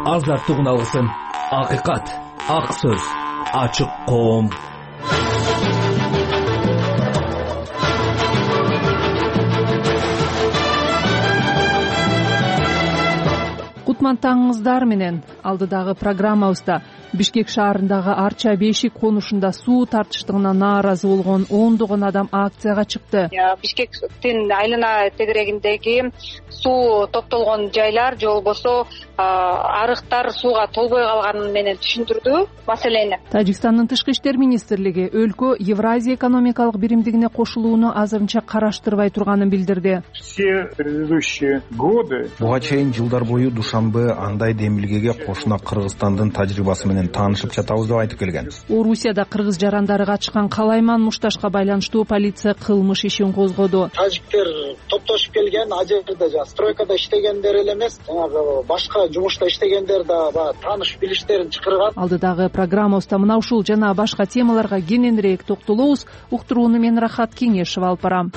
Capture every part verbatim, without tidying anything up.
азаттыгын алсын. Акыйкат, ак сөз, ачык коом. Кутман таңыңыздар менен алдыдагы программабызда Бишкек шаарындагы Арча Бешик конушунда суу тартыштыгына нааразы болгон ондогон адам акцияга чыкты. Бишкектин айлана тегерегиндеги суу топтолгон жайлар же болбосо арыктар сууга толбой калганын менен түшүндүрдү маселени. Тажикстандын тышкы иштер министрлиги өлкө Евразия экономикалык биримдигине кошулууну азырынча караштырбай турганын билдирди. Все предыдущие годы буга чейин жылдар бою Душанбе андай демилгеге кошуна Кыргызстандын тажрыйбасы менен таанышып жатабыз деп айтып келген. Орусияда кыргыз жарандары качкан Калайман Мушташка байланыштуу полиция кылмыш ишин козгоду. Тажиктер топтошуп келген, а жерде жана стройкада иштегендер эле эмес, жанагы башка жумушта иштегендер да тааныш билиштерин чакырган. Алдыдагы программабызда мына ушул жана башка темаларга кененирээк токтолобуз. Уктурууну мен Рахат Кеңешев алып барам.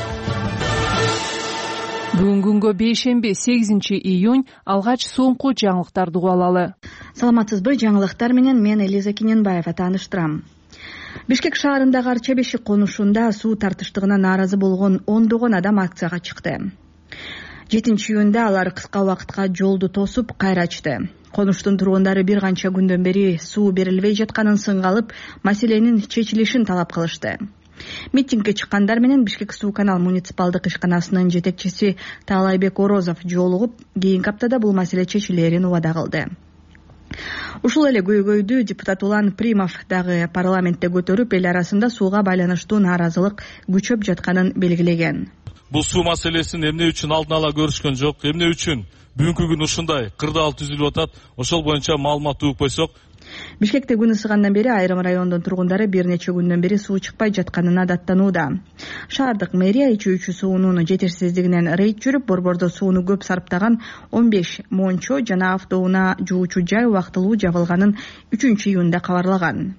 Бүгүн күнгө бейшемби сегизинчи июнь алгач соңку жаңылыктарды угуп алалы. Саламатсызбы, жаңылыктар менен мен Элиза Кененбаева тааныштырам. Бишкек шаарындагы Арча Бешик конушунда суу тартыштыгына нааразы болгон ондогон адам акцияга чыкты. жетинчи июнда алар кыска убакытка жолду тосуп кайра ачты. Конуштун тургундары бир канча күндөн бери суу берилбей жатканын сынга алып, маселенин чечилишин талап кылышты. Митингге чыккандар менен Бишкек суу канал муниципалдык ишканасынын жетекчиси Таалайбек Орозов жолугуп, кийинки аптада бул маселе чечилерин убада кылды. Ушул эле көйгөйдү депутат Улан Примов дагы парламентте көтөрүп, эл арасында сууга байланыштуу нааразылык күчөп жатканын белгилеген. Бул суу маселесин эмне үчүн алдын ала көрүшкөн жок, эмне үчүн бүгүнкү күн ушундай кырдаал түзүлүп атат, ошол боюнча маалымат угуп койсок. Бишкекте күн ысыгандан бери айрым райондун тургундары бир нече күндөн бери суу чыкпай жатканына даттанууда. Шаардык мэрия ичүүчү суунун жетишсиздигинен рейд жүрүп, борбордо сууну көп сарптаган он беш мончо жана автоунаа жуучу жай убактылуу жабылганын үчүнчү июнда кабарлаган.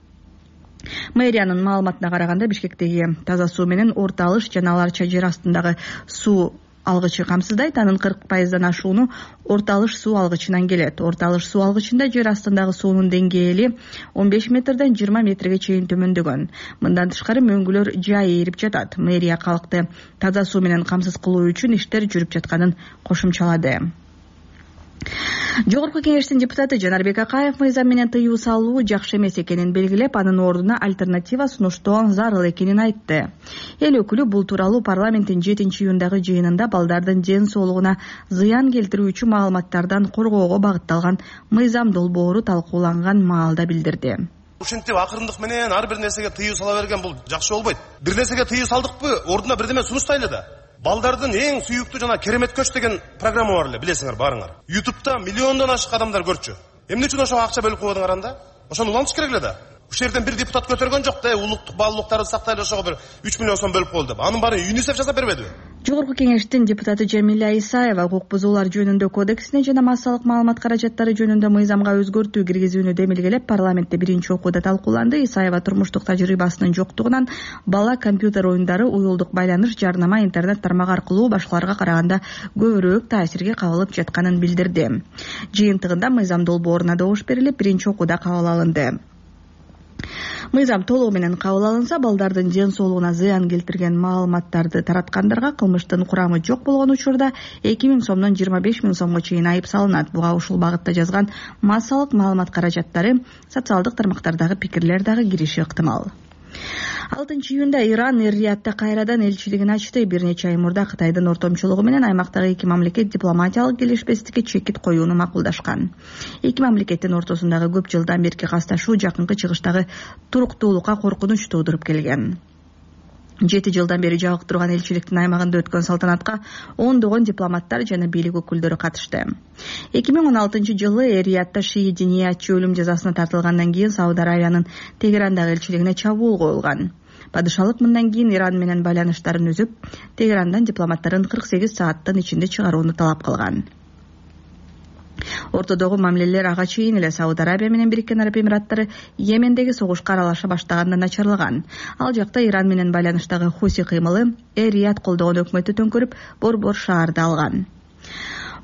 Мэриянын маалыматына караганда, Бишкектеги таза суу менен орто алыш жана Аларча жер астындагы суу алгычы камсыздайт. Анын кырк пайыздан ашууну орто алыш суу алгычынан келет. Орто алыш суу алгычында жер астындагы суунун деңгээли он беш метрден жыйырма метрге чейин төмөндөгөн. Мындан тышкары мөңгүлөр жай ээрип жатат. Мэрия калкты таза суу менен камсыз кылуу үчүн иштер жүрүп жатканын кошумчалады. Жогорку кеңештин депутаты Жанарбек Акаев мыйзам менен тыюу салуу жакшы эмес экенин белгилеп, анын ордуна альтернатива сунуштоо зарыл экенин айтты. Эл өкүлү бул тууралуу парламенттин жетинчи июндагы жыйынында балдардын ден соолугуна зыян келтирүүчү маалыматтардан коргоого багытталган мыйзам долбоору талкууланган маалда билдирди. Ушинтип акырындык менен ар бир нерсеге тыюу сала берген бул жакшы болбойт. Бир нерсеге тыюу салдыкпы, ордуна бирдеме сунуштайлы да. Балдардын эң сүйүктүү жана керемет көч деген программа бар эле, билесиңер барыңар. YouTube'да миллиондон ашык адамдар көрчү. Эмне үчүн ошого акча бөлүп койдуңар анда? Ошону улантыш керек эле да. Ушул жерден бир депутат көтөргөн жок да, улуттук баалуулуктарды сактайлы ошого бир үч миллион сом бөлүп коелду деп. Анын баарын ЮНИСЕФ жасап бербедиби? Жогорку кеңештин депутаты Жамиля Исаева укук бузуулар жөнүндө кодексине жана массалык маалымат каражаттары жөнүндө мыйзамга өзгөртүү киргизүүнү демилгелеп, парламентте биринчи окууда талкууланды. Исаева турмуштук тажрыйбасынын жоктугунан бала компьютер оюндары, уюлдук байланыш, жарнама, интернет тармагы аркылуу башкаларга караганда көбүрөөк таасирге кабылып жатканын билдирди. Жыйынтыгында мыйзам долбооруна добуш берилип, биринчи окууда кабыл алынды. Мыйзам толугу менен кабыл алынса, балдардын ден соолугуна зыян келтирген маалыматтарды тараткандарга кылмыштын курамы жок болгон учурда эки миң сомдон жыйырма беш миң сомго чейин айып салынат. Буга ушул багытта жазган массалык маалымат каражаттары, социалдык тармактардагы пикирлер дагы кириши ыктымал. алтынчы июнда Иран Эр-Риядта кайрадан элчилигин ачты. Бир нече ай мурда Кытайдын ортомчулугу менен аймактагы эки мамлекет дипломатиялык келишпестикке чекит коюуну макулдашкан. Эки мамлекеттин ортосундагы көп жылдан берки касташуу жакынкы чыгыштагы туруктуулукка коркунуч туудуруп келген. Жети жылдан бери жабык турган элчиликтин аймагында өткөн салтанатка ондогон дипломаттар жана бийлик өкүлдөрү катышты. эки миң он алтынчы жылы Эр-Риядта шии диниятчы өлүм жазасына тартылгандан кийин Сауд Аравиянын Тегерандагы элчилигине чабуул коюлган. Падышалык мындан кийин Иран менен байланыштарын үзүп, Тегерандан дипломаттарын кырк сегиз сааттын ичинде чыгарууну талап кылган. Ортодогу мамилелер ага чейин эле Сауд Арабия менен Бириккен Араб Эмираттары Йемендеги согушка аралаша баштагандан начарлаган. Ал жакта Иран менен байланыштагы Хуси кыймылы Эр-Рияд колдогон өкмөттү төңкөрүп, борбор шаарды алган.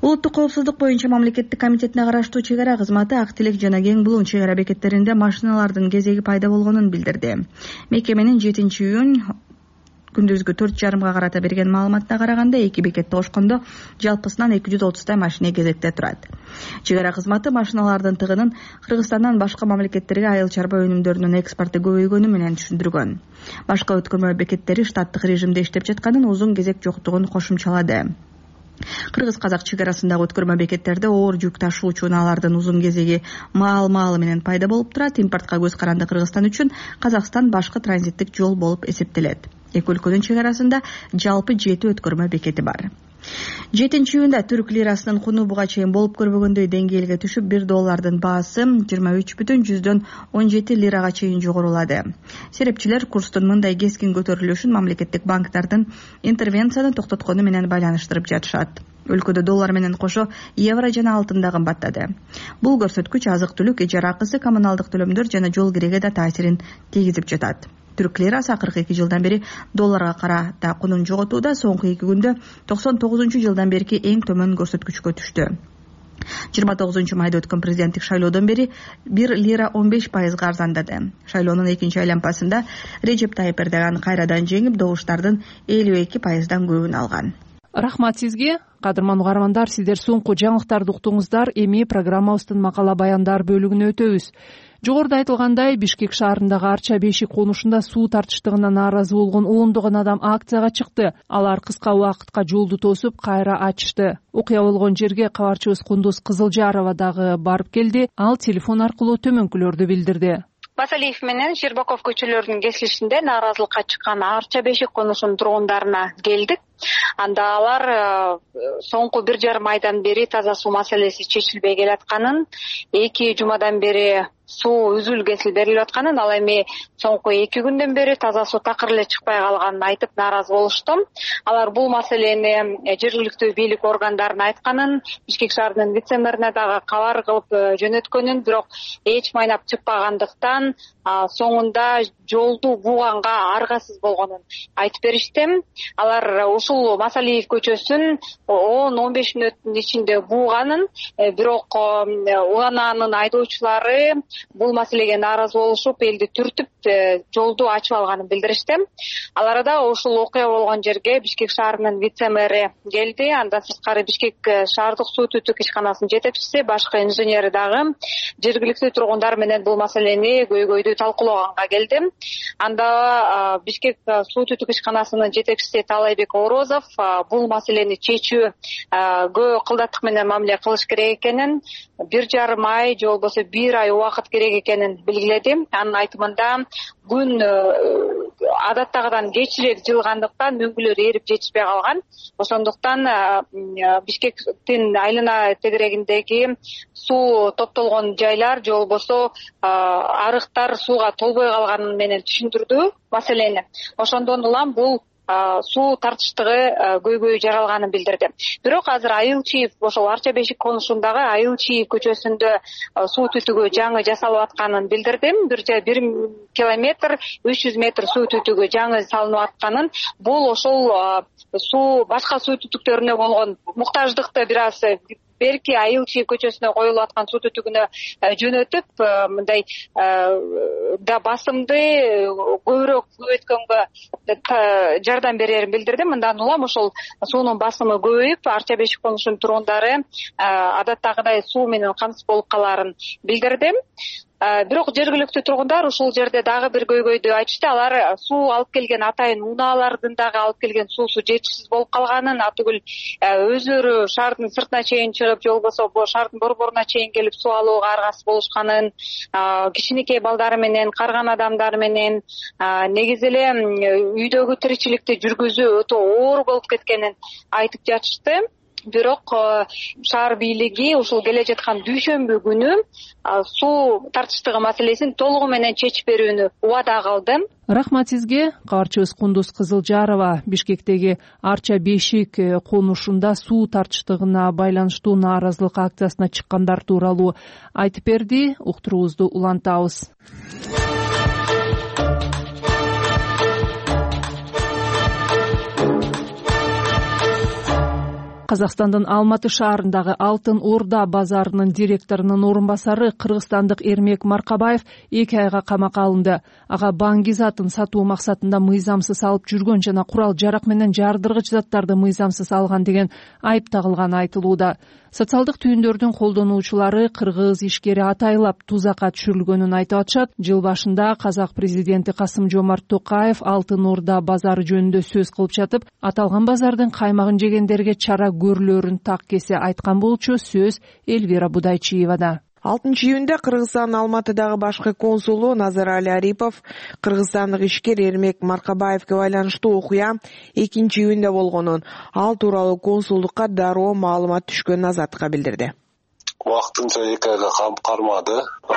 Улуттук коопсуздук боюнча мамлекеттик комитетине караштуу чек ара кызматы Ак Тилек жана Кең Булуун чек ара бекеттеринде машиналардын кезеги пайда болгонун билдирди. Мекеменин жетинчи июнь күндүзгү төрт жарымга карата берген маалыматына караганда эки бекетти кошкондо жалпысынан эки жүз отуздай машина кезекте турат. Чек ара кызматы машиналардын тыгынын Кыргызстандан башка мамлекеттерге айыл чарба өнүмдөрүнүн экспорту көбөйгөнү менен түшүндүргөн. Башка өткөрмө бекеттери штаттык режимде иштеп жатканын, узун кезек жоктугун кошумчалады. Кыргыз-казак чек арасындагы өткөрмө бекеттерде оор жүк ташуучу унаалардын узун кезеги маал-маалы менен пайда болуп турат. Импортко көз каранды Кыргызстан үчүн Казакстан башкы транзиттик жол болуп эсептелет. Эки өлкөнүн чек арасында жалпы жети өткөрмө бекети бар. жетинчи июнда түрк лирасынын куну буга чейин болуп көрбөгөндөй деңгээлге түшүп, бир доллардын баасы жыйырма үч бүтүн жүздөн он жети лирага чейин жогорулады. Серепчилер курстун мындай кескин көтөрүлүшүн мамлекеттик банктардын интервенцияны токтоткону менен байланыштырып жатышат. Өлкөдө доллар менен кошо евро жана алтын да кымбаттады. Бул көрсөткүч азык-түлүк, ижара акысы, коммуналдык төлөмдөр жана жол киреге да таасирин тийгизип жатат. Түрк лирасы акыркы эки жылдан бери долларга карата кунун жоготууда, соңку эки күндө токсон тогузунчу жылдан берки эң төмөн көрсөткүчкө түштү. жыйырма тогузунчу майда өткөн президенттик шайлоодон бери бир лира он беш пайызга арзандады. Шайлоонун экинчи айланпасында Режеп Тайып Эрдоган кайрадан жеңип, добуштардын элүү эки пайыздан көбүн алган. Рахмат сизге. Кадырман угармандар, сиздер соңку жаңылыктарды уктуңуздар. Эми программабыздын макала баяндар бөлүгүнө өтөбүз. Жогоруда айтылгандай, Бишкек шаарындагы Арча Бешик конушунда суу тартыштыгына нааразы болгон ондогон адам акцияга чыкты. Алар кыска убакытка жолду тосуп, кайра ачышты. Окуя болгон жерге кабарчыбыз Кундуз Кызылжарова дагы барып келди. Ал телефон аркылуу төмөнкүлөрдү билдирди. Басалиев менен Щербаков көчөлөрүнүн кесилишинде нааразылыкка чыккан Арча Бешик конушунун тургундарына келдик. Анда алар соңку бир жарым айдан бери таза суу маселеси чечилбей келатканын, эки жумадан бери суу үзүл кесил берилип атканын, ал эми соңку эки күндөн бери таза суу такыр эле чыкпай калганын айтып нааразы болушту. Алар бул маселени жергиликтүү бийлик органдарына айтканын, Бишкек шаарынын вице-мэрине дагы кабар кылып жөнөткөнүн, бирок эч майнап чыкпагандыктан соңунда жолду бууганга аргасыз болгонун айтып беришти. Алар ушул Масалиев көчөсүн он он беш мүнөттүн ичинде бууганын, бирок унаанын айдоочулары бул маселеге нааразы болушуп, элди түртүп жолду ачып алганын билдиришти. Аларда ушул окуя болгон жерге Бишкек шаарынын вице-мэри келди. Андан сырткары Бишкек шаардык суу түтүк ишканасынын жетекчиси, башкы инженери дагы жергиликтүү тургундар менен бул маселени көйгөйдү талкуулоганга келди. Анда Бишкек суу түтүк ишканасынын жетекчиси Талайбек Орозов бул маселени чечүү көө кылдаттык менен мамиле кылыш керек экенин, бир жарым ай же болбосо бир ай убакыт керек экенин белгиледи. Анын айтымында күн адаттагыдан кечирээк жылгандыктан мөңгүлөр эрип жетишпей калган. Ошондуктан Бишкектин айлана тегерегиндеги суу топтолгон жайлар же болбосо арыктар сууга толбой калганын менен түшүндүрдү маселени. Ошондон улам бул суу тартыштыгы көйгөй жаралганын билдирди. Бирок азыр Айылчиев, ошол Арча Бешик конушундагы Айылчиев көчөсүндө суу түтүгү жаңы жасалып атканын билдирди. Бир километр үч жүз метр суу түтүгү жаңы салынып атканын, бул ошол суу башка суу түтүктөрүнө болгон муктаждыкты бир аз берки Айылчиев көчөсүнө коюлуп аткан суу түтүгүнө жөнөтүп, мындай да басымды көбүрөөк көбөйткөнгө жардам берерин билдирди. Мындан улам ошол суунун басымы көбөйүп, Арча Бешик конушунун тургундары адаттагыдай суу менен камсыз болуп калаарын билдирди. Бирок жергиликтүү тургундар ушул жерде дагы бир көйгөйдү айтышты. Алар суу алып келген атайын унаалардын дагы алып келген суусу жетишсиз болуп калганын, атүгүл өздөрү шаардын сыртына чейин чыгып, же болбосо шаардын борборуна чейин келип суу алууга аргасыз болушканын, кичинекей балдары менен, карган адамдар менен негизи эле үйдөгү тиричиликти жүргүзүү өтө оор болуп кеткенин айтып жатышты. Бирок шаар бийлиги ушул келе жаткан дүйшөмбү күнү суу тартыштыгы маселесин толугу менен чечип берүүнү убада кылды. Рахмат сизге. Кабарчыбыз Кундуз Кызылжарова Бишкектеги Арча Бешик конушунда суу тартыштыгына байланыштуу нааразылык акциясына чыккандар тууралуу айтып берди. Уктуруубузду улантабыз. Казакстандын Алматы шаарындагы Алтын Орда базарынын директорунун орун басары кыргызстандык Эрмек Маркабаев эки айга камакка алынды. Ага банги затын сатуу максатында мыйзамсыз алып жүргөн жана курал жарак менен жардыргыч заттарды мыйзамсыз алган деген айып тагылганы айтылууда. Социалдык түйүндөрдүн колдонуучулары кыргыз ишкери атайлап тузакка түшүрүлгөнүн айтып атышат. Жыл башында казак президенти Касым-Жомарт Токаев Алтын Орда базары жөнүндө сөз кылып жатып, аталган базардын каймагын жегендерге чара көрүлөрүн так кесе айткан болчу. Сөз Эльвира Будайчиевада. алтынчы июнда Кыргызстандын Алматыдагы башкы консулу Назарали Арипов кыргызстандык ишкер Эрмек Маркабаевге байланыштуу окуя экинчи июнда болгонун, ал тууралуу консулдукка дароо маалымат түшкөнүн Азаттыкка билдирди. Вактынча эки айга камап кармады.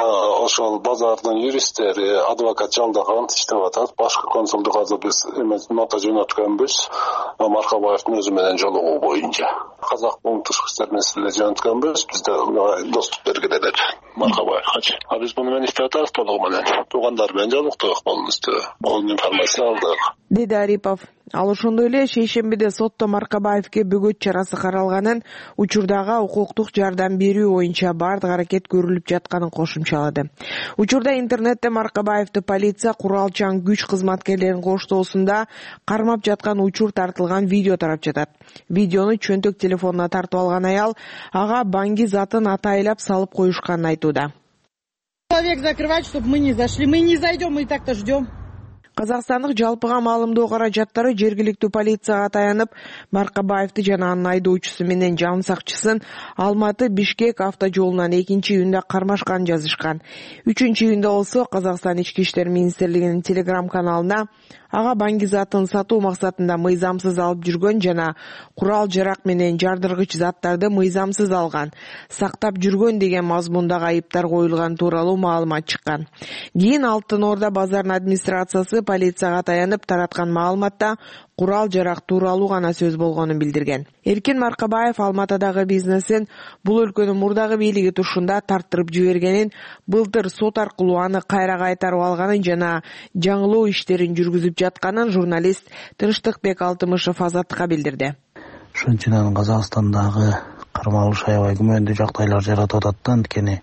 Ошол базардын юристтери, адвокат жалдаган иштеп атат. Башкы консулдук азыр биз эмес нота жөнөткөнбүз. Маркабаевдин өзү менен жолугуу боюнча. Казак бул тышкы иштер маселелери жөнөткөнбүз. Бизде доступ бергиле деп Маркабаевга. А биз муну менен иштеп атабыз толугу менен. Туугандар менен жолуктук полностью. Ол информация алдык. Деди Арипов. Ал ошондой эле шейшембиде сотто Маркабаевге бөгөт чарасы каралганын, учурдагы укуктук жардам берүү боюнча бардык аракет көрүлүп жатканын кошумчалады. Учурда интернетте Маркабаевди полиция куралчан күч кызматкерлеринин коштоосунда кармап жаткан учур тартылган видео тарап жатат. Видеону чөнтөк телефонуна тартып алган аял ага банги затын атайлап салып коюшканын айтууда. Человек закрывать, чтобы мы не зашли. Мы не зайдем, мы и так-то ждем. Казакстандык жалпыга маалымдоо каражаттары жергиликтүү полицияга таянып, Маркабаевди жана анын айдоочусу менен жан сакчысын Алматы-Бишкек автожолунан экинчи июнда кармашканын жазышкан. үчүнчү июнда болсо Казакстан ички иштер министрлигинин телеграм каналына ага банги затын сатуу максатында мыйзамсыз алып жүргөн жана курал жарак менен жардыргыч заттарды мыйзамсыз алган, сактап жүргөн деген мазмундагы айыптар коюлган тууралуу маалымат чыккан. Кийин Алтын Орда базарынын администрациясы полицияга таянып тараткан маалыматта курал жарак тууралуу гана сөз болгонун билдирген. Эркин Маркабаев Алматыдагы бизнесин бул өлкөнүн мурдагы бийлиги тушунда тарттырып жибергенин, былтыр сот аркылуу аны кайра кайтарып алганын жана жаңылоо иштерин жүргүзүп жатканын журналист Тынчтыкбек Алтымышев Азаттыкка билдирди. Ошончун Казакстандагы кармалыш аябай күмөндүү жагдайлар жаратып атат да, анткени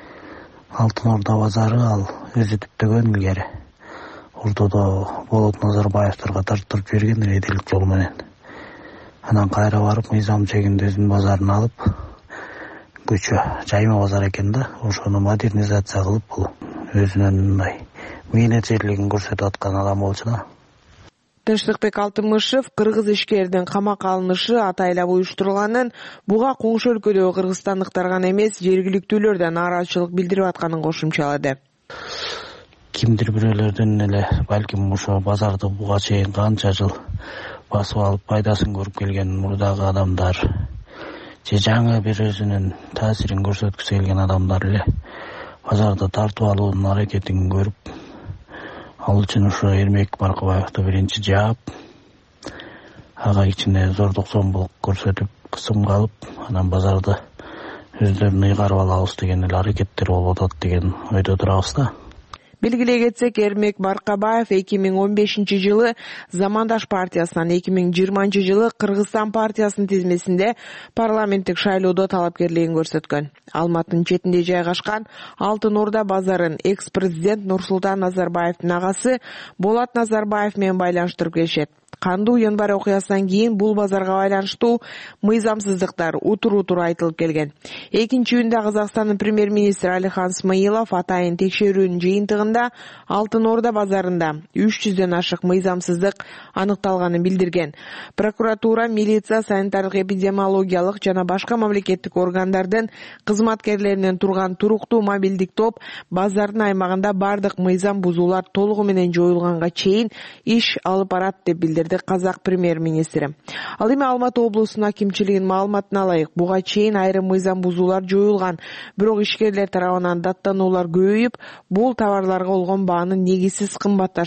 Алтын Орда базары ал өзү түптөгөн илгери Ордодо Болот Назарбаевтерге тарттырып жиберген рейдерлик жол менен. Анан кайра барып мыйзам чегинде өзүнүн базарын алып, көчө жайма базар экен да, ошону модернизация кылып бул өзүнүн мындай мээнеджерлигин көрсөтүп аткан адам болчу да. Тынчтыкбек Алтымышев кыргыз ишкердин камакка алынышы атайлап уюштурулганын, буга коңшу өлкөдөгү кыргызстандыктар гана эмес, жергиликтүүлөр да нааразычылык билдирип атканын кошумчалады. Кимдир бирөөлөрдүн эле балким ошо базарды буга чейин канча жыл басып алып пайдасын көрүп келген мурдагы адамдар же жаңы бир өзүнүн таасирин көрсөткүсү келген адамдар эле базарды тартып алуунун аракетин көрүп, ал үчүн ошо Эрмек Маркабаевди биринчи жаап, ага ичинде зордук зомбулук көрсөтүп, кысымга алып, анан базарды өздөрүн ыйгарып алабыз деген эле аракеттер болуп атат деген ойдо турабыз да. Белгилей кетсек, Эрмек Маркабаев эки миң он бешинчи жылы Замандаш партиясынан, эки миң жыйырманчы жылы Кыргызстан партиясынын тизмесинде парламенттик шайлоодо талапкерлигин көрсөткөн. Алматынын четинде жайгашкан Алтын Орда базарын экс-президент Нурсултан Назарбаевдин агасы Болот Назарбаев менен байланыштырып келишет. Кандуу январь окуясынан кийин бул базарга байланыштуу мыйзамсыздыктар утур-утур айтылып келген. экинчи июнда Казакстандын премьер-министри Алихан Смаилов атайын текшерүүнүн жыйынтыгында Алтын Орда базарында үч жүздөн ашык мыйзамсыздык аныкталганын билдирген. Прокуратура, милиция, санитардык эпидемиологиялык жана башка мамлекеттик органдардын кызматкерлеринен турган туруктуу мобилдик топ базардын аймагында бардык мыйзам бузуулар толугу менен жоюлганга чейин иш алып барат деп билдирди Казак премьер-министри. Ал эми Алматы облусунун акимчилигинин маалыматына алайык, буга чейин айрым мыйзам бузуулар жоюлган, бирок ишкерлер тарабынан даттануулар көбөйүп, бул товарларга болгон баанын негизсиз кымбатташына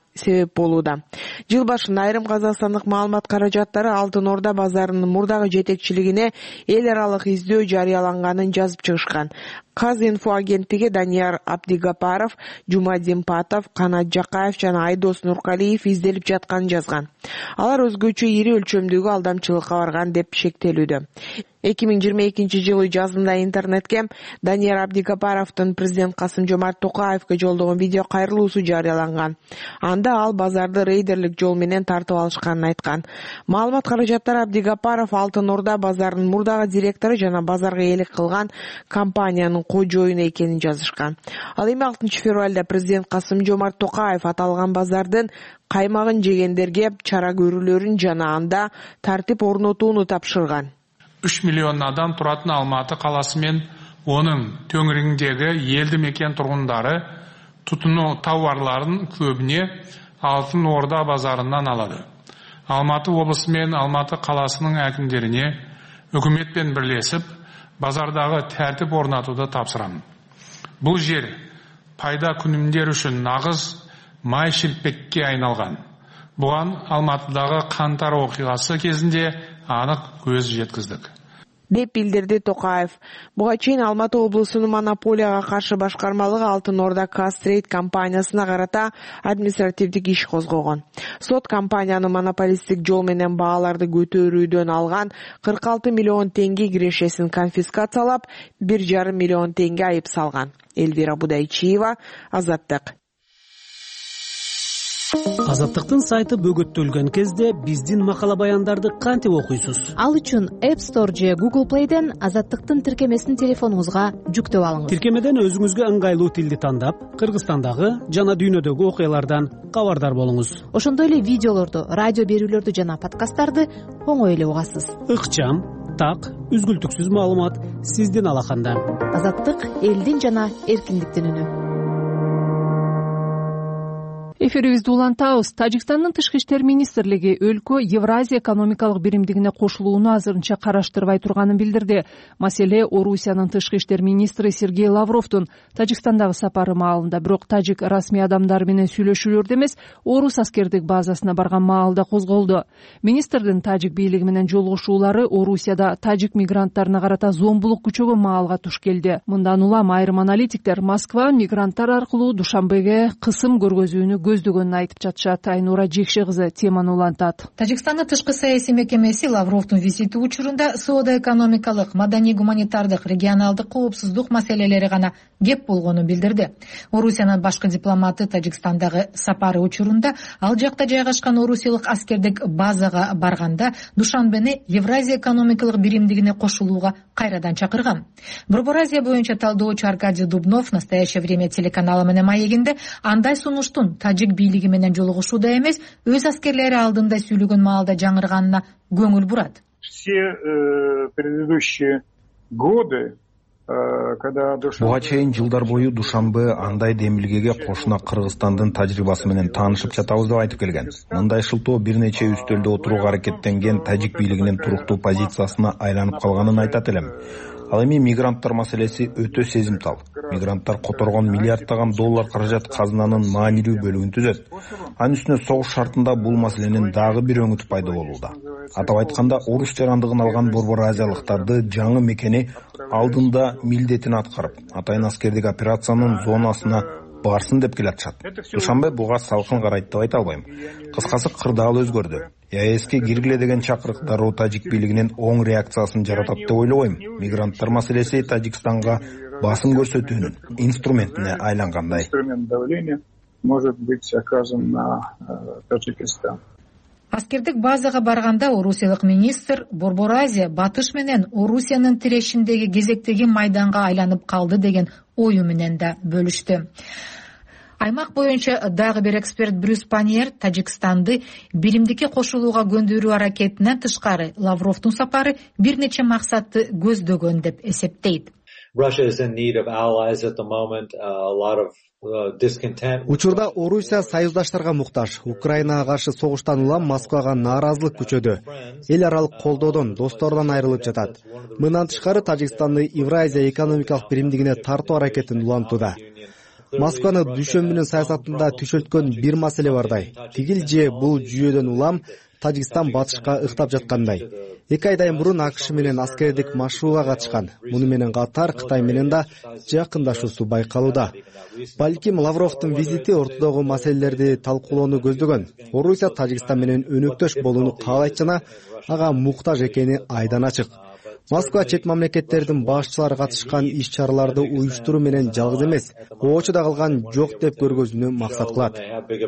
себеп болууда. Жыл башында айрым казакстандык маалымат каражаттары Алтын Орда базарынын мурдагы жетекчилигине эл аралык издөө жарыяланганын жазып чыгышкан. Казинфо агенттиги Данияр Абдигапаров, Жумадин Патов, Канат Жакаев жана Айдос Нуркалиев изделип жатканын жазган. Алар өзгөчө ири өлчөмдөгү алдамчылыкка барган деп шектелүүдө. эки миң жыйырма экинчи жылы жазында интернетке Данияр Абдигапаровдун президент Касым-Жомарт Токаевге жолдогон видео кайрылуусу жарыяланган. Анда ал базарды рейдерлик жол менен тартып алышканын айткан. Маалымат каражаттары Абдигапаров Алтын Орда базарынын мурдагы директору жана базарга ээлик кылган компаниянын кожоюну экенин жазышкан. Ал эми алтынчы февралда президент Касым-Жомарт Токаев аталган базардын каймагын жегендерге чара көрүүлөрүн жана анда тартип орнотууну тапшырган. үч миллион адам туратын Алматы каласы мен onun төңірегіндегі елді мекен тұрғындары тұтыну тауарларын көбіне Алтын Орда базарынан алады. Алматы облысы мен Алматы қаласының әкімдеріне үкіметпен бірлесіп базардағы тәртіп орнатуды тапсырамын. Бұл жер пайда күнімдер үшін нағыз май шелпекке айналған. Бұған Алматыдағы қаңтар оқиғасы кезінде анық көз жеткіздік. деп билдирди Токаев. Буга чейин Алматы облусунун монополияга каршы башкармалыгы Алтын Орда Кастрейт компаниясына карата административдик иш козгогон. Сот компаниянын монополисттик жол менен бааларды көтөрүүдөн алган кырк алты миллион теңге кирешесин конфискациялап, бир жарым миллион теңге айып салган. Элвира Будайчиева, Азаттык. Азаттыктын сайты бөгөттөлгөн кезде биздин макала баяндарды кантип окуйсуз? Ал үчүн App Store же Google Play'ден Азаттыктын тиркемесин телефонуңузга жүктөп алыңыз. Тиркемеден өзүңүзгө ыңгайлуу тилди тандап, Кыргызстандагы жана дүйнөдөгү окуялардан кабардар болуңуз. Ошондой эле видеолорду, радио берүүлөрдү жана подкасттарды оңой эле угасыз. Ыкчам, так, үзгүлтүксүз маалымат сиздин алаканда. Азаттык элдин жана эркиндиктин үнү. Эфирибизди улантабыз. Тажикстандын тышкы иштер министрлиги өлкө Евразия экономикалык биримдигине кошулууну азырынча караштырбай турганын билдирди. Маселе Орусиянын тышкы иштер министри Сергей Лавровдун Тажикстандагы сапары маалында, бирок тажик расмий адамдары менен сүйлөшүүлөрдө эмес, орус аскердик базасына барган маалда козголду. Министрдин тажик бийлиги менен жолугушуулары Орусияда тажик мигранттарына карата зомбулук күчөгөн маалга туш келди. Мындан улам айрым аналитиктер Москва мигранттар аркылуу Душанбеге кысым көргөзүүнү көздөгөнүн айтып жатышат. Айнура Жекше кызы теманы улантат. Тажикстандын тышкы саясий мекемеси Лавровдун визити учурунда соода-экономикалык, маданий-гуманитардык, регионалдык коопсуздук маселелери гана кеп болгонун билдирди. Орусиянын башкы дипломаты Тажикстандагы сапары учурунда ал жакта жайгашкан орусиялык аскердик базага барганда Душанбени Евразия экономикалык биримдигине кошулууга кайрадан чакырган. Борбор Азия боюнча талдоочу Аркадий Дубнов в настоящее время телеканалы менен маегинде андай сунуштун тажик бийлиги менен жолугушууда эмес, өз аскерлери алдында сүйлөгөн маалда жаңырганына көңүл бурат. Все э, предыдущие годы буга чейин жылдар бою Душанбе андай демилгеге кошуна Кыргызстандын тажрыйбасы менен таанышып жатабыз деп айтып келген. Мындай шылтоо бир нече үстөлдө отурууга аракеттенген тажик бийлигинин туруктуу позициясына айланып калганын айтат элем. Ал эми мигранттар маселеси өтө сезимтал. Мигранттар которгон миллиарддаган доллар каражат казынанын маанилүү бөлүгүн түзөт. Анын үстүнө согуш шартында бул маселенин дагы бир өңүтү пайда болууда. Атап айтканда, орус жарандыгын алган борбор азиялыктарды жаңы мекени алдында милдетин аткарып, атайын аскердик операциянын зонасына барсын деп келатышат. Душанбе буга салкын карайт деп айта албайм. Кыскасы кырдаал өзгөрдү. ЕАЭСке киргиле деген чакырыктар тажик бийлигинин оң реакциясын жаратат деп ойлобойм. Мигранттар маселеси Тажикстанга басым көрсөтүүнүн инструментине айлангандай. Инструмент давления может быть оказан на Таджикистан. Аскердик базага барганда орусиялык министр Борбор Азия батыш менен Орусиянын тирешиндеги кезектеги майданга айланып калды деген ою менен да бөлүштү. Аймак боюнча дагы бир эксперт Брюс Паньер Тажикстанды биримдикке кошулууга көндүрүү аракетинен тышкары Лавровдун сапары бир нече максатты көздөгөн деп эсептейт. Учурда Орусия союздаштарга муктаж. Украинага каршы согуштан улам Москвага нааразылык күчөдү. Эл аралык колдоодон, достордон айрылып жатат. Мындан тышкары Тажикстанды Евразия экономикалык биримдигине тартуу аракетин улантууда. Москваны дүйшөмбүнүн саясатында түшөлткөн бир маселе бардай. Тигил же бул жүйөдөн улам Тажикстан батышка ыктап жаткандай. Эки айдан мурун АКШ менен аскердик машрууга катышкан. Муну менен катар Кытай менен да жакындашуусу байкалууда. Балким Лавровдун визити ортодогу маселелерди талкуулоону көздөгөн. Орусия Тажикстан менен өнөктөш болууну каалайт жана ага муктаж экени айдан ачык. Москва чет мамлекеттердин башчылары катышкан иш-чараларды уюштуруу менен жалгыз эмес, оочуда калган жок деп көргөзүүнү максат кылат.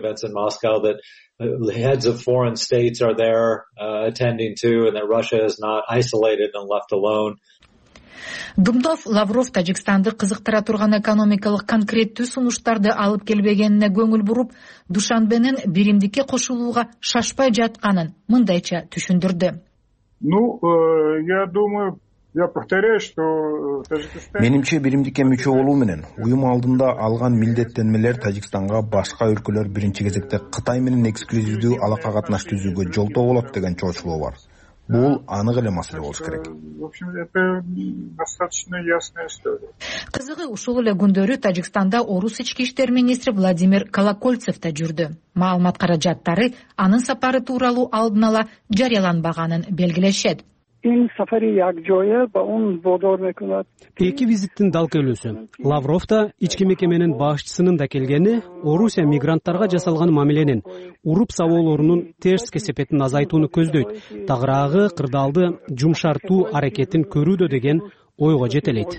Heads of foreign states are there uh, attending to, and that Russia is not isolated and left alone. Думдов Лавров Тажикстанды кызыктыра турган экономикалык конкреттүү сунуштарды алып келбегенине көңүл буруп, Душанбенин биримдикке кошулууга шашпай жатканын мындайча түшүндүрдү. Ну, я думаю, я повторяю, что Менимче биримдикке мүчө болуу менен уюм алдында алган милдеттенмелер Тажикстанга башка өлкөлөр биринчи кезекте Кытай менен эксклюзивдүү алака катнаш түзүүгө жолтоо болот деген чоочулоо бар. Бул анык эле маселе болуш керек. В общем, это достаточно ясная история. Кызыгы ушул эле күндөрү Тажикстанда Орус ички иштер министри Владимир Колокольцев да жүрдү. Маалымат каражаттары анын сапары тууралуу алдын ала жарыяланбаганын белгилешет. Эки визиттин дал келүүсү. Лавров да ички мекеменин башчысынын да келгени Орусия мигранттарга жасалган мамиленин, уруп сабоолорунун терс кесепетин азайтууну көздөйт. Тагыраагы кырдаалды жумшартуу аракетин көрүүдө деген ойго жетелейт.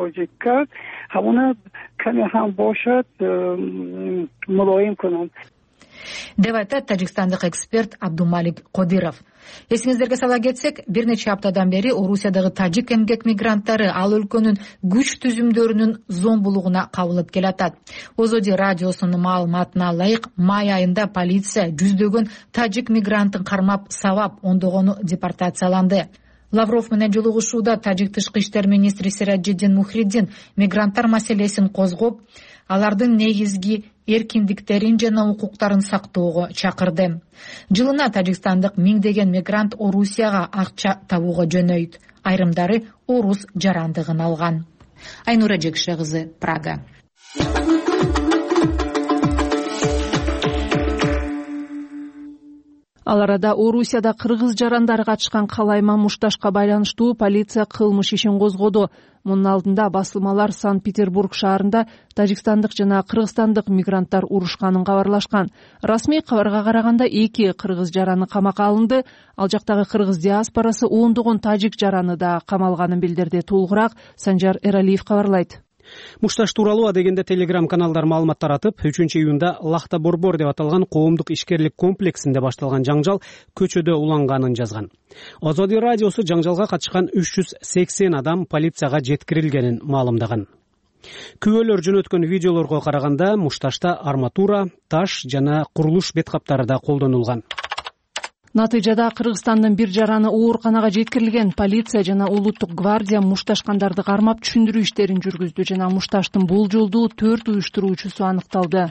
Деп айтат тажикстандык эксперт Абдумалик Кодиров. Эсиңиздерге сала кетсек, бир нече аптадан бери Орусиядагы тажик эмгек мигранттары ал өлкөнүн күч түзүмдөрүнүн зомбулугуна кабылып келатат. Озоди радиосунун маалыматына ылайык, май айында полиция жүздөгөн тажик мигранттын кармап сабап, ондогону депортацияланды. Лавров менен жолугушууда тажик тышкы иштер министри Сираджиддин Мухриддин мигранттар маселесин козгоп, алардын негизги эркиндиктерин жана укуктарын сактоого чакырды. Жылына тажикстандык миңдеген мигрант Орусияга акча табууга жөнөйт. Айрымдары орус жарандыгын алган. Айнура Жекше кызы, Прага. Ал арада Орусияда кыргыз жарандары катышкан калайма мушташка байланыштуу полиция кылмыш ишин козгоду. Мунун алдында басылмалар Санкт-Петербург шаарында тажикстандык жана кыргызстандык мигранттар урушканын кабарлашкан. Расмий кабарга караганда эки кыргыз жараны камакка алынды. Ал жактагы кыргыз диаспорасы ондогон тажик жараны да камалганын билдирди. Толугураак Санжар Эралиев кабарлайт. Мушташ тууралуу адегенде Телеграм каналдар маалымат таратып, үчүнчү июнда Лахта Борбор деп аталган коомдук ишкерлик комплексинде башталган жаңжал көчөдө уланганын жазган. Озоди радиосу жаңжалга катышкан үч жүз сексен адам полицияга жеткирилгенин маалымдаган. Күбөлөр жөнөткөн видеолорго караганда мушташта арматура, таш жана курулуш бет каптары да колдонулган. Натыйжада Кыргызстандын бир жараны ооруканага жеткирилген. Полиция жана улуттук гвардия мушташкандарды кармап түшүндүрүү иштерин жүргүздү жана мушташтын бул жолду төрт уюштуруучусу аныкталды.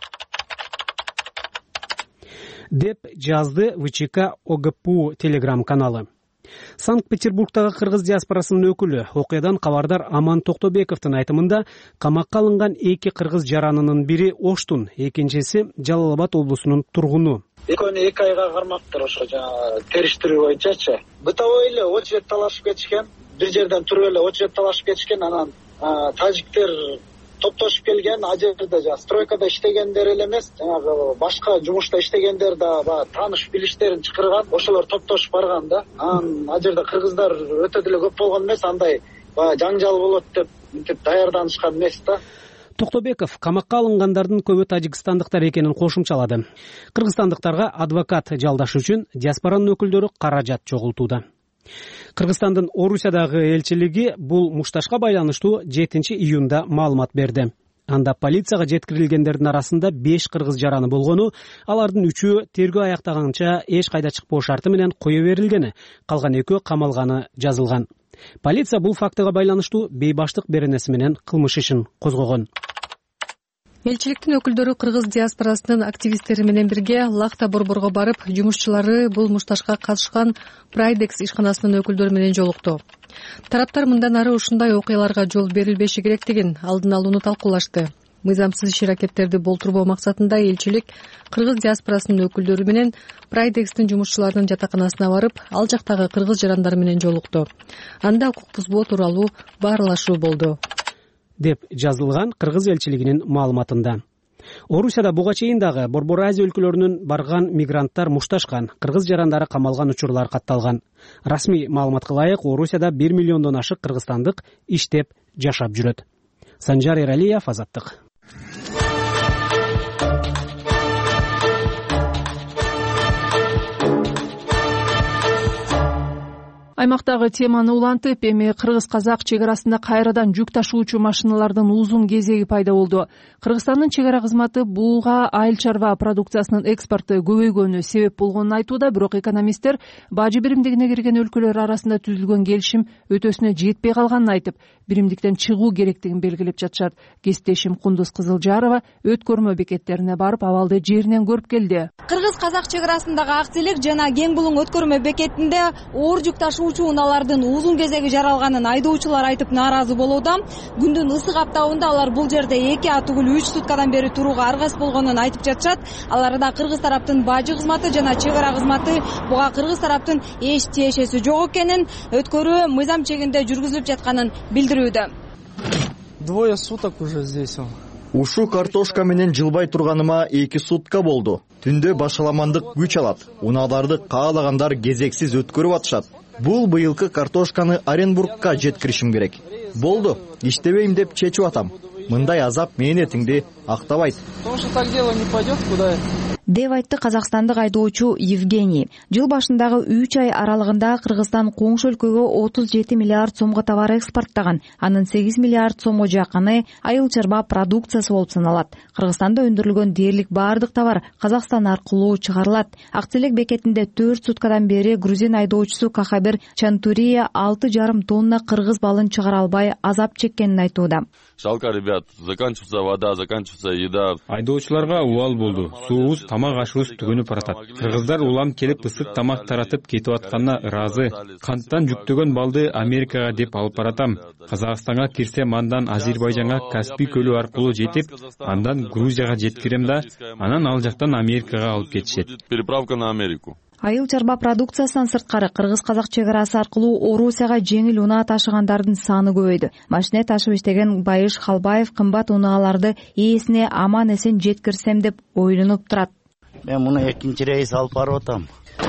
Деп жазды ВЧК ОГПУ Телеграм каналы. Санкт-Петербургтагы кыргыз диаспорасынын өкүлү, окуядан кабардар Аман Токтобековдун айтымында, камакка алынган эки кыргыз жаранынын бири Оштун, экинчиси Жалал Абад облусунун тургуну. Экөөнү эки айга кармаптыр ошо жана териштирүү боюнчачы. Бытовой эле очеред талашып кетишкен, бир жерден туруп эле очеред талашып кетишкен, анан тажиктер топтошуп келген, а жерде жана стройкада иштегендер эле эмес, жанагы башка жумушта иштегендер да баягы тааныш билиштерин чакырган, ошолор топтошуп барган да. Анан а жерде кыргыздар өтө деле көп болгон эмес, андай баягы жаңжал болот деп мынтип даярданышкан эмес да. Токтобеков камакка алынгандардын көбү тажикстандыктар экенин кошумчалады. Кыргызстандыктарга адвокат жалдаш үчүн диаспоранын өкүлдөрү каражат чогултууда. Кыргызстандын Орусиядагы элчилиги бул мушташка байланыштуу жетинчи июнда маалымат берди. Анда полицияга жеткирилгендердин арасында беш кыргыз жараны болгону, алардын үчөө тергөө аяктаганча эч кайда чыкпоо шарты менен кое берилгени, калган экөө камалганы жазылган. Полиция бул фактыга байланыштуу бейбаштык беренеси менен кылмыш ишин козгогон. Элчиликтин өкүлдөрү кыргыз диаспорасынын активисттери менен бирге Лахта Борборго барып, жумушчулары бул мушташка катышкан Прайдекс ишканасынын өкүлдөрү менен жолукту. Тараптар мындан ары ушундай окуяларга жол берилбеши керектигин алдын алууну талкуулашты. мыйзамсыз иш аракеттерди болтурбоо максатында элчилик кыргыз диаспорасынын өкүлдөрү менен Прайдекстин жумушчуларынын жатаканасына барып, ал жактагы кыргыз жарандар менен жолукту. Анда укук бузбоо тууралуу баарлашуу болду, деп жазылган кыргыз элчилигинин маалыматында. Орусияда буга чейин дагы Борбор Азия өлкөлөрүнөн барган мигранттар мушташкан, кыргыз жарандары камалган учурлар катталган. Расмий маалыматка ылайык, Орусияда бир миллиондон ашык кыргызстандык иштеп, жашап жүрөт. Санжар Эралиев, Азаттык. Аймактагы теманы улантып, эми кыргыз-казак чек арасында кайрадан жүк ташуучу машиналардын узун кезеги пайда болду. Кыргызстандын чек ара кызматы буга айыл чарба продукциясынын экспорту көбөйгөнү себеп болгонун айтууда, бирок экономисттер бажы биримдигине кирген өлкөлөр арасында түзүлгөн келишим өтөсүнө жетпей калганын айтып, биримдиктен чыгуу керектигин белгилеп жатышат. Кесиптешим Кундуз Кызылжарова өткөрмө бекеттерине барып, абалды жеринен көрүп келди. Кыргыз-казак чек арасындагы Акселек жана Кең Булуң өткөрмө бекетинде оор жүк ташуучу унаалардын узун кезеги жаралганын айдоочулар айтып нааразы болууда. Күндүн ысык аптабында алар бул жерде эки а түгүл үч суткадан бери турууга аргасыз болгонун айтып жатышат. Аларда кыргыз тараптын бажы кызматы жана чек ара кызматы буга кыргыз тараптын эч тиешеси жок экенин, өткөрүү мыйзам чегинде жүргүзүлүп жатканын билдирүүдө. Двое суток уже здесь. Ушу картошка менен жылбай турганыма эки сутка болду. Түндө башаламандык күч алат. Унааларды каалагандар кезексиз өткөрүп атышат. Бул быйылкы картошканы Оренбургка жеткиришим керек. Болду, иштебейм деп чечип атам. Мындай азап мээнетиңди актабайт. Потому что так дело не пойдет куда. деп айтты казакстандык айдоочу Евгений. Жыл башындагы үч ай аралыгында Кыргызстан коңшу өлкөгө отуз жети миллиард сомго товар экспорттаган. Анын сегиз миллиард сомго жакыны айыл чарба продукциясы болуп саналат. Кыргызстанда өндүрүлгөн дээрлик баардык товар Казакстан аркылуу чыгарылат. Акселек бекетинде төрт суткадан бери грузин айдоочусу Кахабер Чантурия алты жарым тонна кыргыз балын чыгара албай азап чеккенин айтууда. Жалко, ребят, заканчивается вода, заканчивается еда. Айдоочуларга убал болду. Суубуз, тамак ашыбыз түгөнүп баратат. Кыргыздар улам келип ысык тамак таратып кетип атканына ыраазы. Канттан жүктөгөн балды Америкага деп алып баратам. Казакстанга кирсем, андан Азербайжанга Каспий көлү аркылуу жетип, андан Грузияга жеткирем да, анан ал жактан Америкага алып кетишет. Переправка на Америку. Айыл чарба продукциясынан сырткары кыргыз-казак чек арасы аркылуу Орусияга жеңил унаа ташыгандардын саны көбөйдү. Машина ташып иштеген Байыш Халбаев кымбат унааларды ээсине аман эсен жеткирсем деп ойлонуп турат. Мен муну экинчи рейс алып барып атам.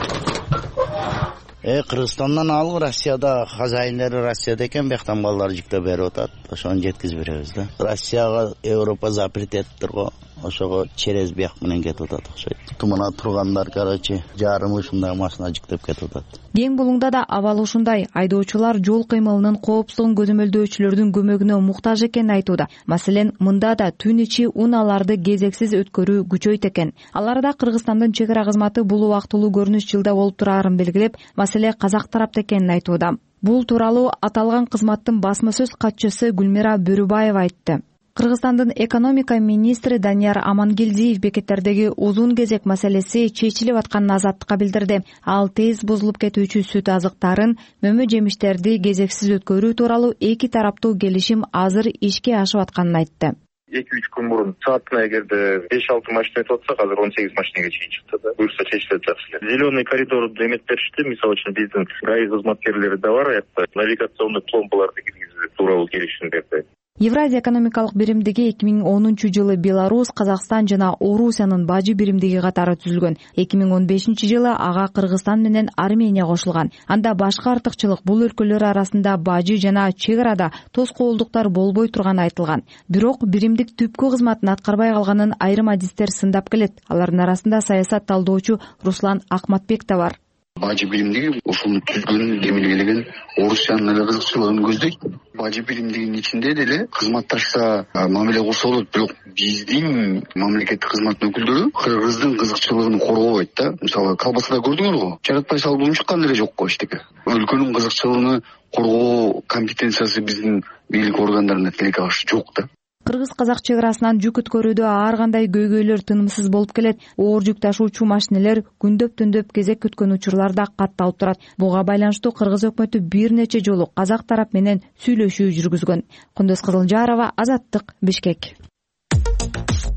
Э, Кыргызстандан алып Россияда хозяиндери Россияда экен, бияктан балдар жүктөп берип атат. Ошону жеткизип беребиз да. Россияга Европа запрет этиптир го. Ошого через бияк менен кетип атат окшойт. Тумана тургандар, короче, жарым ушундай машина жүктөп кетип атат. Кең Булуңда да абал ушундай. Айдоочулар жол кыймылынын коопсуздугун көзөмөлдөөчүлөрдүн көмөгүнө муктаж экенин айтууда. Маселен, мында да түн ичи унааларды кезексиз өткөрүү күчөйт экен. Аларда Кыргызстандын чек ара кызматы бул убактылуу көрүнүш жылда болуп турарын белгилеп, маселе казак тарапта экенин айтууда. Бул тууралуу аталган кызматтын басма сөз катчысы Гүлмира Бөрүбаева айтты. Кыргызстандын экономика министри Данияр Амангелдиев бекеттердеги узун кезек маселеси чечилип атканын Азаттыкка билдирди. Ал тез бузулуп кетүүчү сүт азыктарын, мөмө жемиштерди кезексиз өткөрүү тууралуу эки тараптуу келишим азыр ишке ашып атканын айтты. эки үч күн мурун саатына эгерде беш алты машина өтүп атса, азыр он сегиз машинеге чейин чыкты да. Буюрса чечилет жакшы эле. Зеленый коридорду эметип беришти. Мисалы үчүн биздин ГАИ кызматкерлери да бар, аякта навигационный пломбаларды киргизүү тууралуу келишим берди. Евразия экономикалык биримдиги эки миң онунчу жылы Беларусь, Казакстан жана Орусиянын бажы биримдиги катары түзүлгөн. эки миң он бешинчи жылы ага Кыргызстан менен Армения кошулган. Анда башка артыкчылык бул өлкөлөр арасында бажы жана чек арада тоскоолдуктар болбой турганы айтылган. Бирок биримдик түпкү кызматын аткарбай калганын айрым адистер сындап келет. Алардын арасында саясат талдоочу Руслан Акматбек да бар. Бажы биримдиги ушуну түзгөн, демилгелеген Орусиянын эле кызыкчылыгын көздөйт. Бажы биримдигинин ичинде деле кызматташса мамиле кылса болот, бирок биздин мамлекеттик кызматтын өкүлдөрү Кыргыздын кызыкчылыгын коргобойт да. Мисалы, колбасада көрдүңөр го, жаратпай салып чыккан деле жок го эчтеке. Өлкөнүн кызыкчылыгын коргоо компетенциясы биздин бийлик органдарында тилекке каршы жок да. Кыргыз-казак чек арасынан жүк өткөрүүдө ар кандай көйгөйлөр тынымсыз болуп келет. Оор жүк ташуучу машинелер күндөп-түндөп кезек күткөн учурлар да катталып турат. Буга байланыштуу Кыргыз өкмөтү бир нече жолу казак тарап менен сүйлөшүү жүргүзгөн. Кундуз Кызылжарова, Азаттык, Бишкек.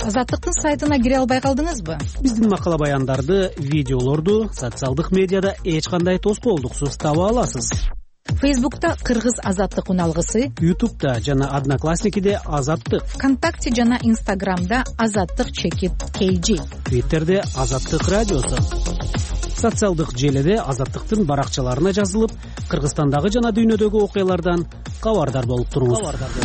Азаттыктын сайтына кире албай калдыңызбы? Биздин макала баяндарды, видеолорду социалдык медиада эч кандай тоскоолдуксуз таба аласыз. Фейсбукта Кыргыз Азаттык уналгысы, Ютубта жана Одноклассникиде Азаттык, ВКонтакте жана Инстаграмда Азаттык чекит кей джи, Твиттерде Азаттык радиосу. Социалдык желеде Азаттыктын баракчаларына жазылып, Кыргызстандагы жана дүйнөдөгү окуялардан кабардар болуп туруңуз.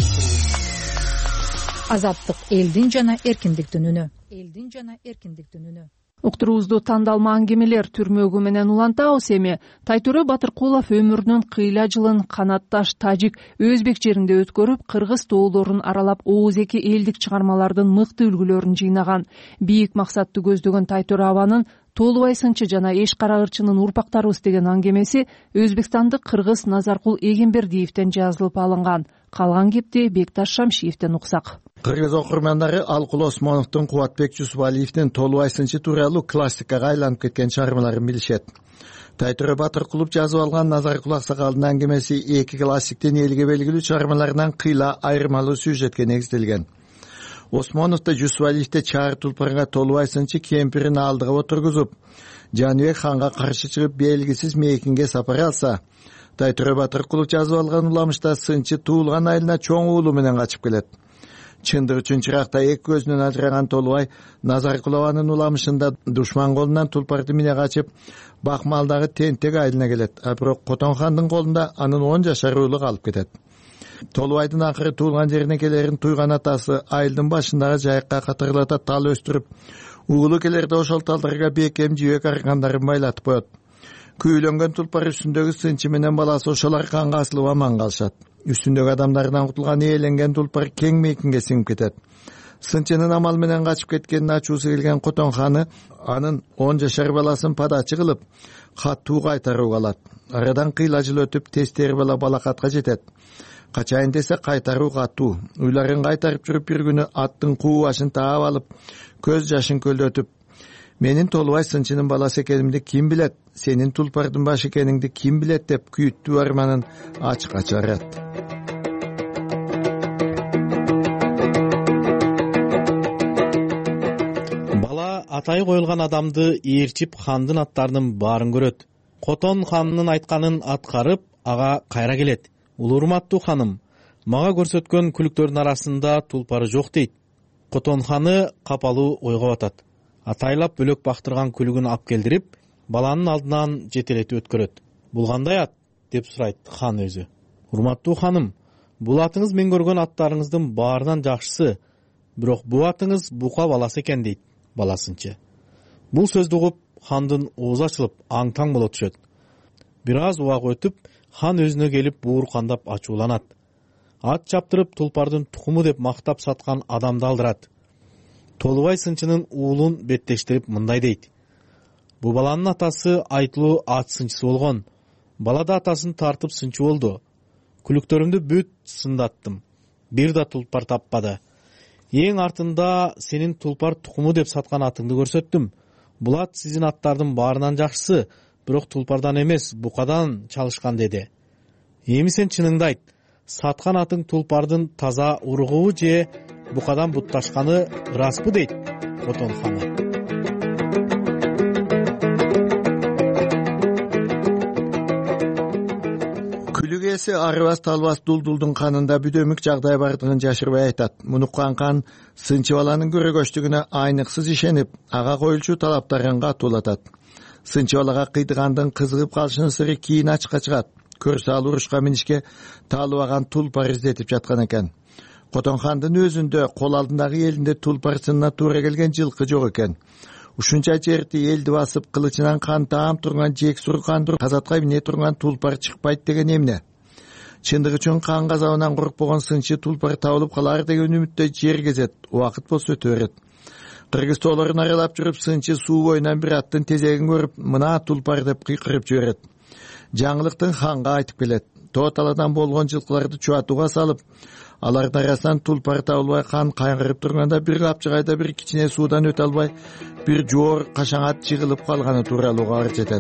Азаттык элдин жана эркиндиктин үнү. Элдин жана эркиндиктин үнү. Уктуруубузду тандалма аңгемелер түрмөгү менен улантабыз. Эми Тайтөре Батыркулов өмүрүнүн кыйла жылын канатташ тажик, өзбек жеринде өткөрүп, кыргыз тоолорун аралап, ооз эки элдик чыгармалардын мыкты үлгүлөрүн жыйнаган. Бийик максатты көздөгөн Тайтөре абанын Толубай сынчы жана Эш Карагырчынын урпактарыбыз деген аңгемеси өзбекстандык кыргыз Назаркул Эгембердиевден жазылып алынган. Калган кепти Бекташ Шамшиевден уксак. Кыргыз окурмандары Алкул Осмоновдун, Кубатбек Жусупалиевдин Толубай сынчы тууралуу классикага айланып кеткен чыгармаларын билишет. Тайтөре Батыркулов жазып алган Назаркул Аксакалдын аңгемеси эки классиктин элге белгилүү чыгармаларынан кыйла айырмалуу сюжетке негизделген. Осмоновдо Жусупалиевде чаар тулпарга Толубай сынчы кемпирин алдыга отургузуп, Жаныбек ханга каршы чыгып белгисиз мейкинге сапар алса, Тайтөре Батыркулов жазып алган уламышта сынчы туулган айылына чоң уулу менен качып келет. Чындык үчүн чыракта эки көзүнөн ажыраган Толубай Назаркулованын уламышында душман колунан тулпарды мине качып, Бакмалдагы тентек айылына келет. А бирок Котон хандын колунда анын он жашар уулу калып кетет. Толубайдын акыры туулган жерине келерин туйган атасы айылдын башындагы жайыкка катырлата тал өстүрүп, уулу келерде ошол талдарга бекем жибек аркандарын байлатып коет. Күйүлөнгөн тулпар үстүндөгү сынчы менен баласы ошол арканга асылып аман калышат. Үстүндөгү адамдардан кутулган ээленген тулпар кең мейкинге сиңип кетет. Сынчынын амал менен качып кеткенин ачуусу келген Котон ханы анын он жашар баласын падачы кылып, каттуу кайтарууга алат. Арадан кыйла жыл өтүп, тестери бала балакатка жетет. Качайын десе кайтаруу каттуу. Уйларын кайтарып жүрүп бир күнү аттын куу башын таап алып, көз жашын көлдөтүп, менин Толубай сынчынын баласы экенимди ким билет, сенин тулпардын башы экениңди ким билет деп күйүттүү арманын ачыкка чыгарат. Бала атай коюлган адамды ээрчип хандын аттарынын баарын көрөт. Котон ханынын айтканын аткарып, ага кайра келет. Улуу урматтуу ханым, мага көрсөткөн күлүктөрдүн арасында тулпары жок дейт. Котон ханы капалуу ойго батат. Атайлап бөлөк бактырган күлүгүн алып келдирип, баланын алдынан жетелетип өткөрөт. Бул кандай ат? Деп сурайт хан өзү. Урматтуу ханым, бул атыңыз мен көргөн аттарыңыздын баарынан жакшысы, бирок бул атыңыз бука баласы экен дейт баласынчы. Бул сөздү угуп, хандын оозу ачылып, аң-таң боло түшөт. Бир аз убак өтүп, хан өзүнө келип бууркандап ачууланат. Ат чаптырып тулпардын тукуму деп мактап саткан адамды алдырат. Толубай сынчынын уулун беттештирип мындай дейт. Бу баланын атасы айтылуу ат сынчысы болгон. Бала да атасын тартып сынчы болду. Күлүктөрүмдү бүт сындаттым. Бир да тулпар таппады. Эң артында сенин тулпар тукуму деп саткан атыңды көрсөттүм. Бул ат сиздин аттардын баарынан жакшысы, бирок тулпардан эмес, букадан чалышкан деди. Эми сен чыныңды айт. Саткан атың тулпардын таза уругубу же букадан бутташканы распы дейт Котон ханы. Күлүк ээси арыбас талбас дулдулдун канында бүдөмүк жагдай бардыгын жашырбай айтат. Муну уккан сынчы баланын көрөгөчтүгүнө айныксыз ишенип, ага коюлчу талаптарын катуулатат. Сынчы балага кыйдыгандын кызыгып калышынын сыры кийин ачыкка чыгат. Көрсө ал урушка минишке таалыбаган тулпар издетип жаткан экен. Котон хандын өзүндө кол алдындагы элинде тулпар сынына туура келген жылкы жок экен. Ушунча жерди элди басып кылычынан кан таам турган жек сур кандыр казатка мине турган тулпар чыкпайт деген эмне? Чындык үчүн кан газабынан коркпогон сынчы тулпар табылып калар деген үмүттө жер кезет, убакыт болсо өтө берет. Кыргыз тоолорун аралап жүрүп сынчы суу боюнан бир аттын тезегин көрүп, мына тулпар деп кыйкырып жиберет. Жаңылыктын ханга айтып келет. Тоо таладан болгон жылкыларды чуатууга салып, алардын арасынан тулпар табылбай кан кайгырып турганда бир капчыгайда бир кичине суудан өтө албай, бир жоор кашаңат жыгылып калганы тууралуу кабар жетет.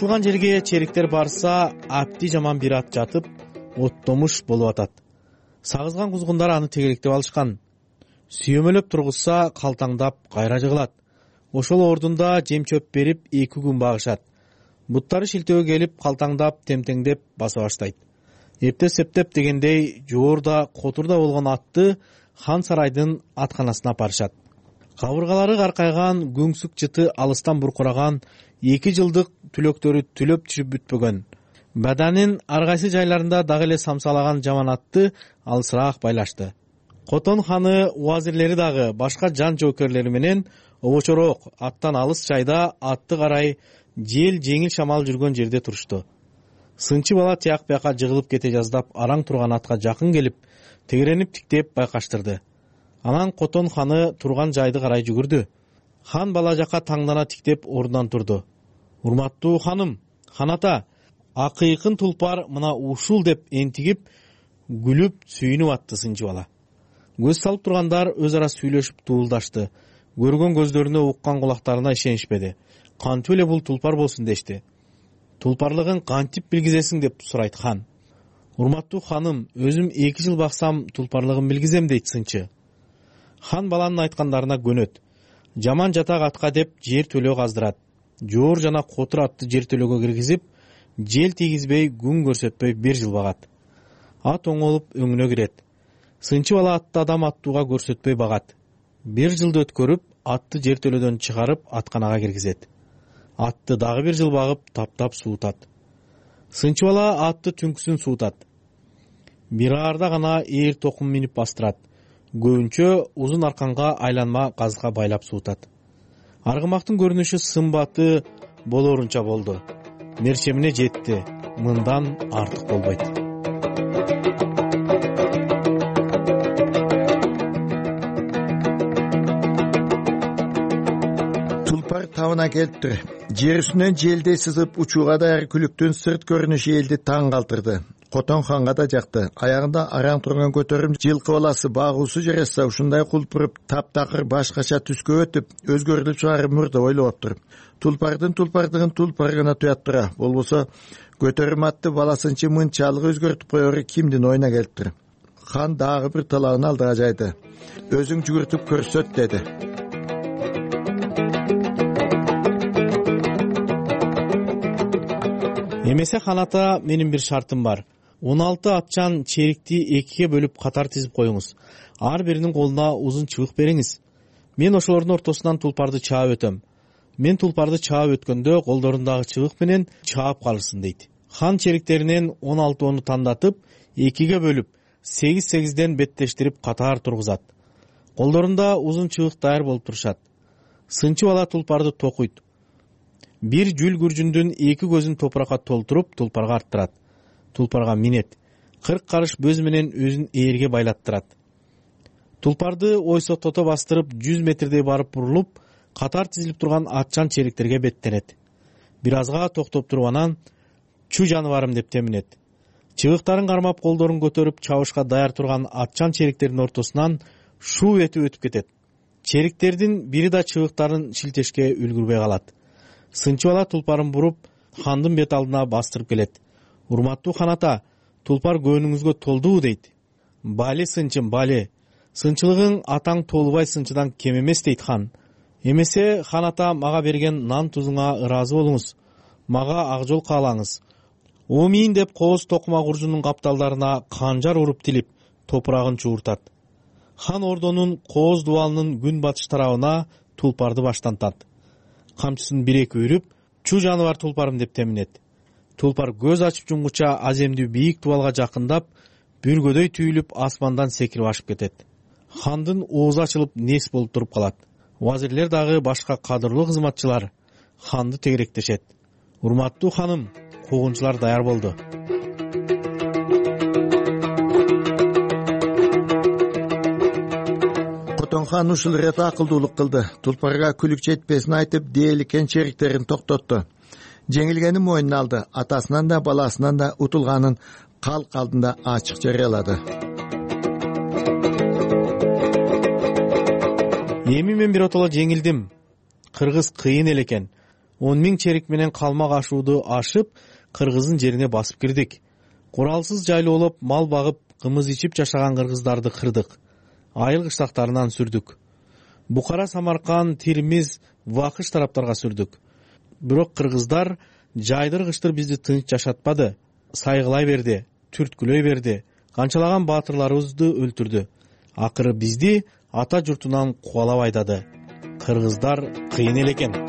айтылган жерге чериктер барса апти жаман бир ат жатып оттомуш болуп атат. Сагызган кузгундар аны тегелектеп алышкан. Сүйөмөлөп тургузса калтаңдап кайра жыгылат. Ошол ордунда жем чөп берип эки күн багышат. Буттары шилтөөгө келип калтаңдап темтеңдеп баса баштайт. Эптеп септеп дегендей жоорда котурда болгон атты хан сарайдын атканасына апарышат. Кабыргалары каркайган, күңсүк жыты алыстан буркураган, эки жылдык түлөктөрү түлөп түшүп бүтпөгөн. Баданын ар кайсы жайларында дагы эле самсалаган жаман атты алысыраак байлашты. Котон ханы уазирлери дагы башка жан жоокерлери менен обочороок аттан алыс жайда атты карай жел жеңил шамал жүргөн жерде турушту. Сынчы бала тияк бияка жыгылып кете жаздап араң турган атка жакын келип, тегеренип тиктеп байкаштырды. Анан Котон ханы турган жайды карай жүгүрдү. Хан бала жака таңдана тиктеп ордунан турду. Урматтуу ханым, хан ата, акыйкын тулпар мына ушул деп энтигип, күлүп сүйүнүп атты сынчы бала. Көз салып тургандар өз ара сүйлөшүп туулдашты. Көргөн көздөрүнө, уккан кулактарына ишенишпеди. Кантип эле бул тулпар болсун дешти. Тулпарлыгын кантип билгизесиң деп сурайт хан. Урматтуу ханым, өзүм эки жыл баксам тулпарлыгын билгизем дейт сынчы. Хан баланын айткандарына көнөт. Жаман жатак атка деп жер төлөө каздырат. Жоор жана котур атты жер төлөгө киргизип, жел тийгизбей, күн көрсөтпөй бир жыл багат. Ат оңолуп өңүнө кирет. Сынчы бала атты адам аттууга көрсөтпөй багат. Бир жылды өткөрүп, атты жер төлөдөн чыгарып, атканага киргизет. Атты дагы бир жыл багып, таптап суутат. Сынчы бала атты түнкүсүн суутат. Бир аарда гана ээр токум минип бастырат. Көбүнчө узун арканга айланма казга байлап суутат. Аргымактын көрүнүшү сымбаты болоорунча болду. Мерчемине жетти. Мындан артык болбойт. Тулпар табына келиптир. Жер үстүнөн желдей сызып учууга даяр күлүктүн сырт көрүнүшү элди таң калтырды. Котон ханга да жакты. Аягында араң турган көтөрүм жылкы баласы багуусу жараса ушундай кулпуруп таптакыр башкача түскө өтүп, өзгөрүлүп чыгарып мурда ойлоп туруп. Тулпардын тулпардыгын тулпар гана туят тура. Болбосо көтөрүм атты баласынчы мынчалык өзгөртүп коеру кимдин оюна келиптир. Хан дагы бир талабын алдыга жайды. Өзүң жүгүртүп көрсөт деди. Эмесе хан ата, менин бир шартым бар. он алты атчан черикти экиге бөлүп катар тизип коюңуз. Ар биринин колуна узун чыбык бериңиз. Мен ошолордун ортосунан тулпарды чаап өтөм. Мен тулпарды чаап өткөндө колдорундагы чыбык менен чаап калышсын дейт. Хан чериктеринен он алтоону тандатып, экиге бөлүп, сегиз сегизден беттештирип катар тургузат. Колдорунда узун чыбык даяр болуп турушат. Сынчы бала тулпарды токуйт. Бир жүл күржүндүн эки көзүн топуракка толтуруп тулпарга арттырат. Тулпарга минет. кырк карыш бөз менен өзүн ээрге байлаттырат. Тулпарды ойсоктото бастырып жүз метрдей барып бурулуп, катар тизилип турган атчан чериктерге беттенет. Бир азга токтоп туруп анан чу жаныбарым деп теминет. Чыбыктарын кармап колдорун көтөрүп чабышка даяр турган атчан чериктердин ортосунан шуу этип өтүп кетет. Чериктердин бири да чыбыктарын шилтешке үлгүрбөй калат. Сынчы бала тулпарын буруп, хандын бет алдына бастырып келет. Урматтуу хан ата, тулпар көңүңүзгө толдубу дейт. Бали сынчым, бали. Сынчылыгың атаң толубай сынчыдан кем эмес дейт хан. Эмесе хан ата мага берген нан тузуңа ыраазы болуңуз. Мага ак жол каалаңыз. Омийин деп кооз токума куржунун капталдарына канжар уруп тилип, топурагын чууртат. Хан ордонун кооз дубалынын күн батыш тарабына тулпарды баштантат. Камчысын бир-эки үйрүп, чу жаныбар тулпарым деп теминет. Тулпар көз ачып жумгуча аземдүү бийик дубалга жакындап, бүргөдөй түйүлүп асмандан секирип ашып кетет. Хандын оозу ачылып нес болуп туруп калат. Вазирлер дагы башка кадырлуу кызматчылар ханды тегеректешет. Урматтуу ханым, куугунчулар даяр болду. Котон хан ушул ирет акылдуулук кылды. Тулпарга күлүк жетпесин айтып, дээликен чериктерин токтотту. Жеңилгени мойнуна алды. Атасынан да баласынан да утулганын калк алдында ачык жарыялады. Эми мен биротоло жеңилдим. Кыргыз кыйын эле экен. он миң черик менен калмак ашууду ашып кыргыздын жерине басып кирдик. Куралсыз жайлоолоп мал багып кымыз ичип жашаган кыргыздарды кырдык. Айыл кыштактарынан сүрдүк. Бухара, Самарканд, Тирмиз, Вакыш тараптарга сүрдүк. Бирок кыргыздар жайдыргычтыр бизди тынч жашатпады. Сайгылай берди, түрткүлөй берди. Канчалаган баатырларыбызды өлтүрдү. Акыры бизди ата журтунан кубалап айдады. Кыргыздар кыйын эле экен.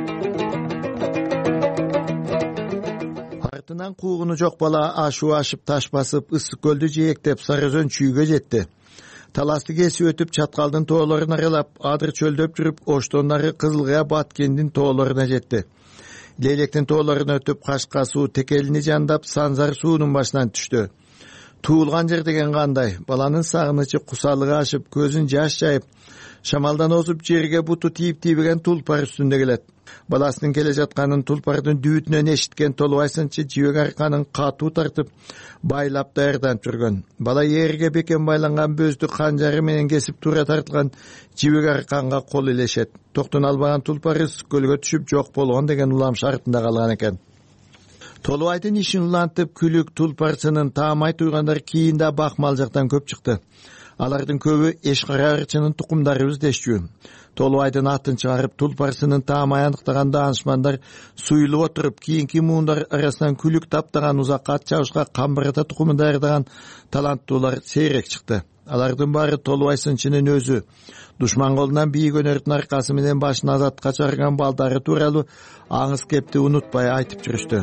Артынан куугуну жок бала ашуу ашып таш басып ысык көлдү жээктеп Сары Өзөн чүйгө жетти. Таласты кесип өтүп Чаткалдын тоолорун аралап, адыр чөлдөп жүрүп, Оштондагы Кызылкая Баткендин тоолоруна жетти. Лейлектин тоолорун өтүп, Кашка суу Текелини жандап, Санзар суунун башынан түштү. Туулган жер деген кандай? Баланын сагынычы кусалыгы ашып, көзүн жаш жайып, шамалдан озуп жерге буту тийип тийбеген Тулпар үстүндө келет. Баласынын келе жатканын Тулпардын дүүтүнөн эшиткен Толубай сынчы жибек арканын катуу тартып, байлап даярданып жүргөн. Бала ээрге бекен байланган бөздү канжары менен кесип туура тартылган жибек арканга кол илешет. Токтун албаган Тулпар ысык көлгө түшүп жок болгон деген улам шартында калган экен. Толубайдын ишин улантып күлүк Тулпарчынын таамай туйгандар кийинде Бакмал жактан көп чыкты. Алардын көбү Эшкара ырчынын тукумдарыбыз дешчү. Толубайдын атын чыгарып Тулпарчынын таамай аныктаган даанышмандар суюлуп отуруп, кийинки муундар арасынан күлүк таптаган узакка ат чабышка камбырата тукумун даярдаган таланттуулар сейрек чыкты. Алардын баары Толубай сынчынын өзү. Душман колунан бийик өнөрдүн аркасы менен башын азатка чыгарган балдары тууралуу аңыз кепти унутпай айтып жүрүштү.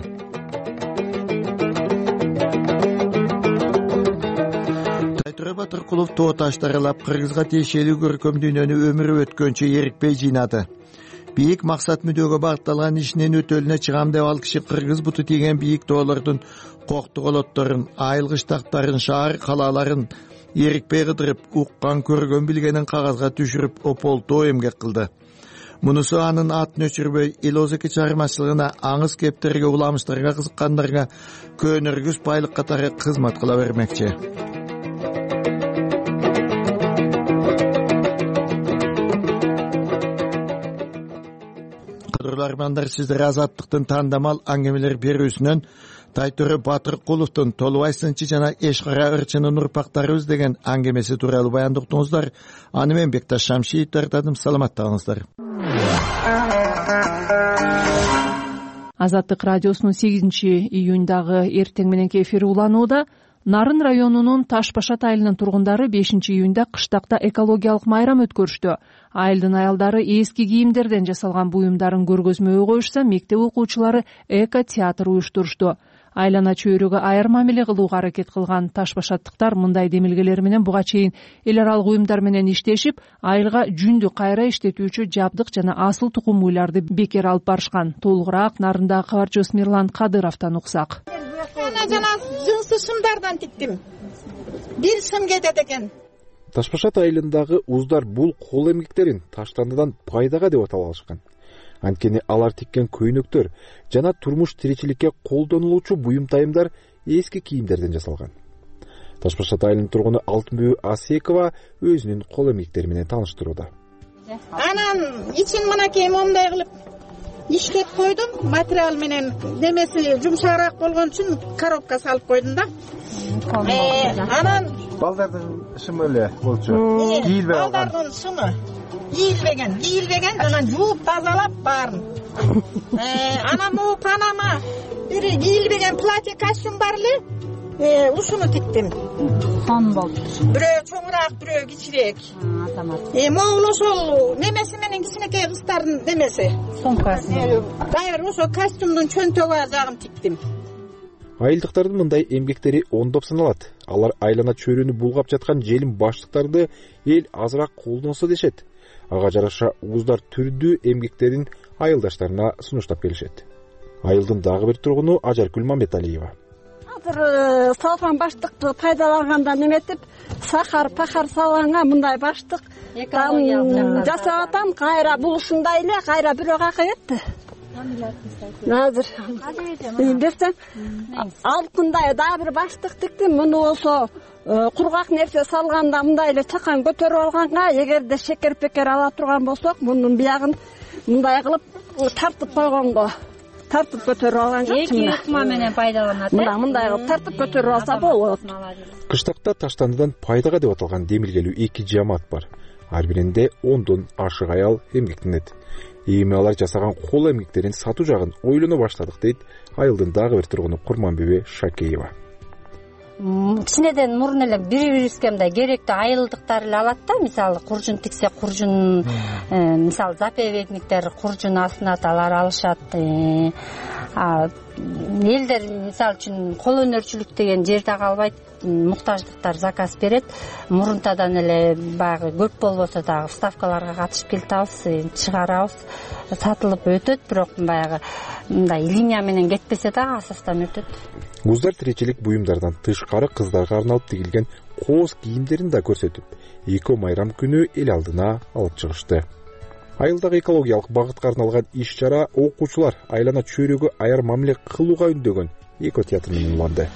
Тайтура Батыркулов тоо таштарылап кыргызга тиешелүү көркөм дүйнөнү өмүрү өткөнчө эрикпей жыйнады. Бийик максат мүдөгө багытталган ишинин өтөлүнө чыгам деп ал киши кыргыз буту тийген бийик тоолордун кокту колотторун, айыл кыштактарын, шаар калааларын эрикпей кыдырып, уккан көргөн билгенин кагазга түшүрүп, ополтоо эмгек кылды. Мунусу анын атын өчүрбөй, эл озеки чыгармачылыгына, аңыз кептерге, уламыштарга кызыккандарга көнөргүс байлык катары кызмат кыла бермекчи. Кадырлармандар, сиздер Азаттыктын тандамал аңгемелер берүүсүнөн Тайтура Батыркуловдун Толубай сынчы жана Эшкара ырчынын урпактарыбыз деген аңгемеси тууралуу баяндап уктуңуздар. Аны мен Бекташ Шамшиев тартадым. Саламаттагыңыздар. Азаттык радиосунун сегизинчи июндагы эртең мененки эфири уланууда. Нарын районунун Таш Башат айылынын тургундары бешинчи июнда кыштакта экологиялык майрам өткөрүштү. Айылдын аялдары эски кийимдерден жасалган буюмдарын көргөзмөгө коюшса, мектеп окуучулары эко театр уюштурушту. Айлана чөйрөгө айыр мамиле кылууга аракет кылган Таш Башаттыктар мындай демилгелер менен буга чейин эл аралык уюмдар менен иштешип, айылга жүндү кайра иштетүүчү жабдык жана асыл тукум уйларды бекер алып барышкан. Толугураак Нарындагы кабарчыбыз Мирлан Кадыровдон уксак. Жана жынсы шымдардан тиктим. Бир шым кетет экен. Таш Башат айылындагы уздар бул кол эмгектерин таштандыдан пайдага деп атап алышкан. Анткени алар тиккен көйнөктөр жана турмуш тиричиликке колдонулуучу буюм тайымдар эски кийимдерден жасалган. Таш Башат айылынын тургуну Алтынбүбү Асекова өзүнүн кол эмгектери менен тааныштырууда. Анан ичин мынакей момундай кылып иштеп койдум, материал менен немеси жумшагыраак болгон үчүн коробка салып койдум да. Анан балдардын шымы эле болчу. Кийилбей калган. Балдардын шымы кийилбеген, кийилбеген, анан жууп тазалап баарын. Анан могу панама бир кийилбеген платье костюм бар эле, ушуну тиктим. Сон болду. Бирөө чоңураак, бирөө кичирээк. Э, могул ошол немеси менен кичинекей кыздардын немеси. Сумкасы. Дайыр ошо костюмдун чөнтөгү жагын тиктим. Айылдыктардын мындай эмгектери ондоп саналат. Алар айлана чөйрөнү булгап жаткан желим баштыктарды эл азыраак колдонсо дешет. Ага жараша уздар түрдүү эмгектерин айылдаштарына сунуштап келишет. Айылдын дагы бир тургуну Ажаркүл Мамбеталиева. Азыр салган баштыкты пайдаланганда неметип, сахар, пахар салганга мындай баштык жасап атам, кайра бул ушундай эле, кайра бирөөгө кетти. Азыр берсем, алтындай дагы бир баштык тиктим. Муну болсо кургак нерсе салганда мындай эле чакан көтөрүп алганга, эгерде шекер пекер ала турган болсок, мунун биягын мындай кылып тартып койгонго тартып көтөрүп алган жокмун. Эки ыкма менен пайдаланат. Мына мындай кылып тартып көтөрүп алса болот. Кыштакта таштандыдан пайдага деп аталган демилгелүү эки жамаат бар. Ар биринде ондон ашык аял эмгектенет. Эми алар жасаган кол эмгектерин сатуу жагын ойлоно баштадык дейт айылдын дагы бир тургуну Курманбеби Шакеева. Кичинеден мурун эле бири-бирибизге мындай керектүү айылдыктар эле алат да, мисалы куржун тиксе куржун, мисалы запев эмгектер куржун асынат, алар алышат. Элдер мисалы үчүн кол өнөрчүлүк деген жерде калбайт, муктаждыктар заказ берет. Мурунтадан эле баягы көп болбосо дагы вставкаларга катышып келатабыз, чыгарабыз, сатылып өтөт, бирок баягы мындай линия менен кетпесе дагы асастан өтөт. Куздар тиричилик буюмдардан тышкары кыздарга арналып тигилген кооз кийимдерин да көрсөтүп, эко майрам күнү эл алдына алып чыгышты. Айылдагы экологиялык багытка арналган иш-чара окуучулар айлана чөйрөгө аяр мамиле кылууга үндөгөн эко театр менен уланды.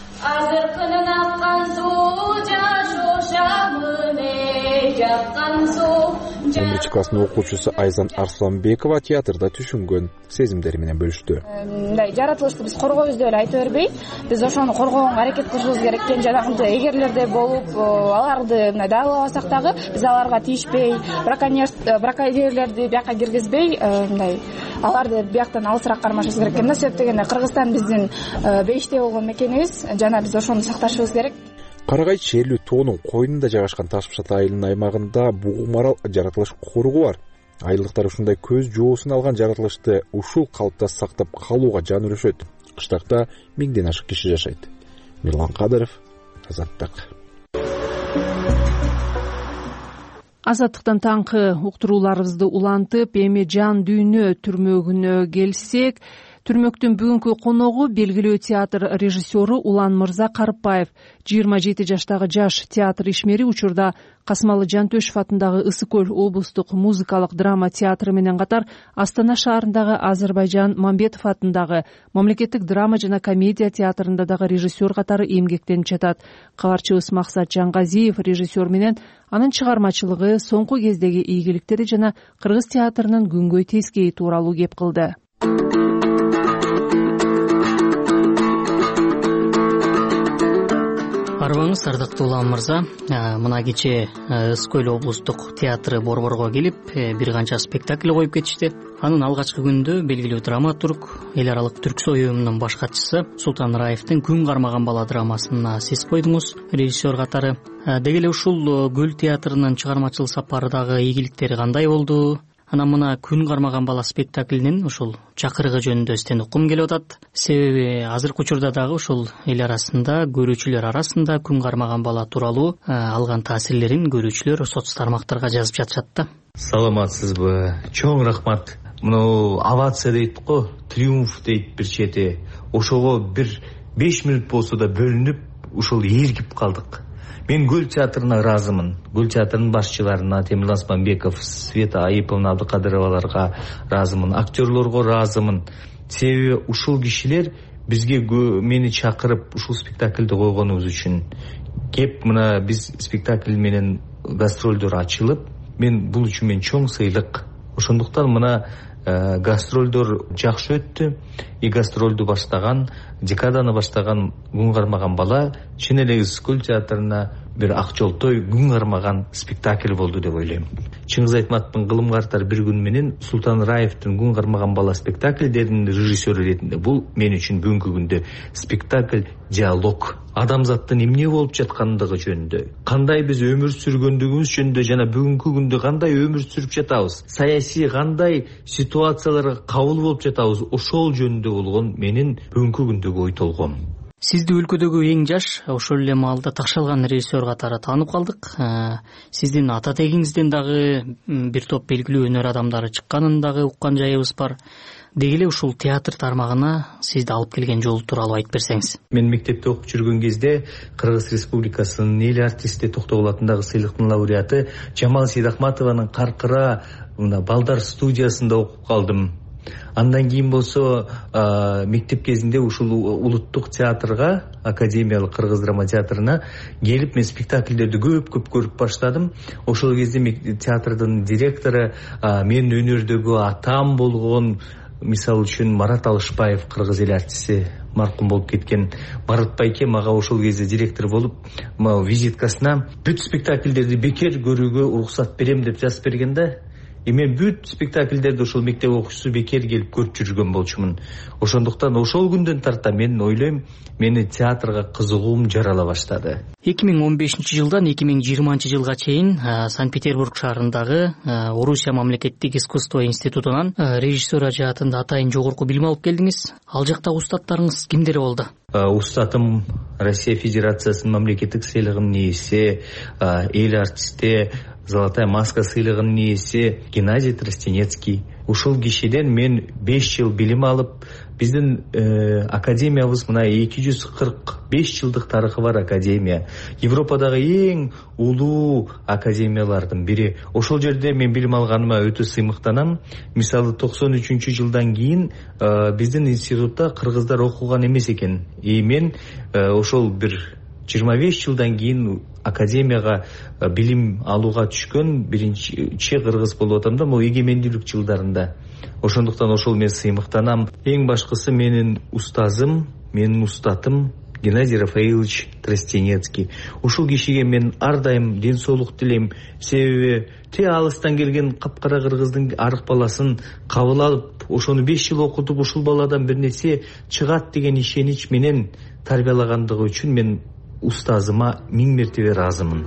он биринчи класстын окуучусу Айзан Арсланбекова театрда түшүнгөн сезимдери менен бөлүштү. Мындай жаратылышты биз коргойбуз деп эле айта бербей, биз ошону коргоого аракет кылышыбыз керек экен. Жанагындай эгерлердей болуп, аларды мындай дагылабасак дагы биз аларга тийишпей, браконьерлерди бияка киргизбей, мындай аларды бияктан алысыраак кармашыбыз керек экен да. Себеп дегенде Кыргызстан биздин бейиште болгон мекенибиз, жана биз ошону сакташыбыз керек. Карагай черлүү тоонун койнунда жайгашкан Ташпышат айылынын аймагында бугу марал жаратылыш коргу бар. Айылдыктар ушундай көз жоосун алган жаратылышты ушул калыпта сактап калууга жан үрүшөт. Кыштакта миңден ашык киши жашайт. Мирлан Кадыров, Азаттык. Азаттыктан таңкы уктурууларыбызды улантып, эми жан дүйнө түрмөгүнө келсек, түрмөктүн бүгүнкү коногу белгилүү театр режиссеру Улан Мырза Карыпбаев. жыйырма жети жаштагы жаш театр ишмери учурда Касмалы Жантөшев атындагы Ысык көл облустук музыкалык драма театры менен катар Астана шаарындагы Азербайжан Мамбетов атындагы мамлекеттик драма жана комедия театрында дагы режиссер катары эмгектенип жатат. Кабарчыбыз Максат Жангазиев режиссер менен анын чыгармачылыгы, соңку кездеги ийгиликтери жана кыргыз театрынын күнгөй тескейи тууралуу кеп кылды. Арбаңыз ардактуу Улан Мырза, мына кечээ Ысык көл облустук театры Борборго келип бир канча спектакль коюп кетишти. Анын алгачкы күндө белгилүү драматург, эл аралык түрксой уюмунун баш катчысы Султан Раевдин Күн кармаган бала драмасына сиз койдуңуз режиссер катары. Деги эле ушул Көл театрынын чыгармачыл сапары дагы ийгиликтери кандай болду? Анан мына Күн кармаган бала спектаклинин ушул чакырыгы жөнүндө сизден уккум келип атат. Себеби азыркы учурда дагы ушул эл арасында, көрүүчүлөр арасында Күн кармаган бала тууралуу алган таасирлерин көрүүчүлөр соц тармактарга жазып жатышат да. Саламатсызбы? Чоң рахмат. Мына овация дейт го, триумф дейт бир чети. Ошого бир беш мүнөт болсо да бөлүнүп, ушул ээргип калдык. Мен Көл театрына ыраазымын. Көл театрынын башчыларына Темирлан Османбеков, Света Айыповна Абдыкадыроваларга ыраазымын, актерлорго ыраазымын. Себеби ушул кишилер бизге мени чакырып ушул спектакльди койгонубуз үчүн. Кеп мына биз спектакль менен гастролдор ачылып, мен бул үчүн мен чоң сыйлык. Ошондуктан мына гастролдор жакшы өттү. И гастролду баштаган, декаданы баштаган Күн кармаган бала чын эле Ысык көл театрына бир ак жолтой күн кармаган спектакль болду деп ойлойм. Чыңгыз Айтматовдун Кылымга артар бир күн менен Султан Раевдин Күн кармаган бала спектакльдеринин режиссеру ретинде бул мен үчүн бүгүнкү күндө спектакль диалог. Адамзаттын эмне болуп жаткандыгы жөнүндө, кандай биз өмүр сүргөндүгүбүз жөнүндө жана бүгүнкү күндө кандай өмүр сүрүп жатабыз, саясий кандай ситуацияларга кабыл болуп жатабыз, ошол жөнүндө болгон менин бүгүнкү күндөгү ой толгом. Сизди өлкөдөгү эң жаш, ошол эле маалда такшалган режиссер катары таанып калдык. Сиздин ата тегиңизден дагы бир топ белгилүү өнөр адамдары чыкканын дагы уккан жайыбыз бар. Деги эле ушул театр тармагына сизди алып келген жол тууралуу айтып берсеңиз. Мен мектепте окуп жүргөн кезде Кыргыз Республикасынын эл артисти Токтогул атындагы сыйлыктын лауреаты Жамал Сейдахматованын Каркыра мына балдар студиясында окуп калдым. Андан кийин болсо мектеп кезинде ушул улуттук театрга, Академиялык Кыргыз драма театрына келип мен спектакльдерди көп-көп көрүп баштадым. Ошол кезде театрдын директору мен өнөрдөгү атам болгон мисалы үчүн Марат Алышбаев, кыргыз эл артисти, маркум болуп кеткен Марат байке мага ошол кезде директор болуп, могу визиткасына бүт спектакльдерди бекер көрүүгө уруксат берем деп жазып берген да. И мен бүт спектакльдерди ошол мектеп окуучусу бекер келип көрүп жүргөн болчумун. Ошондуктан ошол күндөн тарта мен ойлойм, мени театрга кызыгуум жарала баштады. эки миң он бешинчи жылдан эки миң жыйырманчы жылга чейин Санкт-Петербург шаарындагы Орусия мамлекеттик искусство институтунан режиссер ажаатында атайын жогорку билим алып келдиңиз. Ал жактагы устаттарыңыз кимдер болду? Устатым Россия Федерациясынын мамлекеттик сыйлыгынын ээси, эл артисти, Золотая маска сыйлыгынын ээси Геннадий Тростенецкий. Ушул кишиден мен беш жыл билим алып, биздин э, академиябыз мына эки жүз кырк беш жылдык тарыхы бар академия. Европадагы эң улуу академиялардын бири. Ошол жерде мен билим алганыма өтө сыймыктанам. Мисалы токсон үчүнчү жылдан кийин э, биздин институтта кыргыздар окуган эмес экен. И мен э, ошол бир жыйырма беш жылдан кийин академияга билим алууга түшкөн биринчи кыргыз болуп атам да, могу эгемендүүлүк жылдарында. Ошондуктан ошол мен сыймыктанам. Эң башкысы менин устазым, менин устатым Геннадий Рафаилович Тростенецкий. Ушул кишиге мен ар дайым ден соолук тилейм. Себеби те алыстан келген капкара кыргыздын арык баласын кабыл алып, ошону беш жыл окутуп, ушул баладан бир нерсе чыгат деген ишенич менен тарбиялагандыгы үчүн мен устазыма миң мертебе ыраазымын.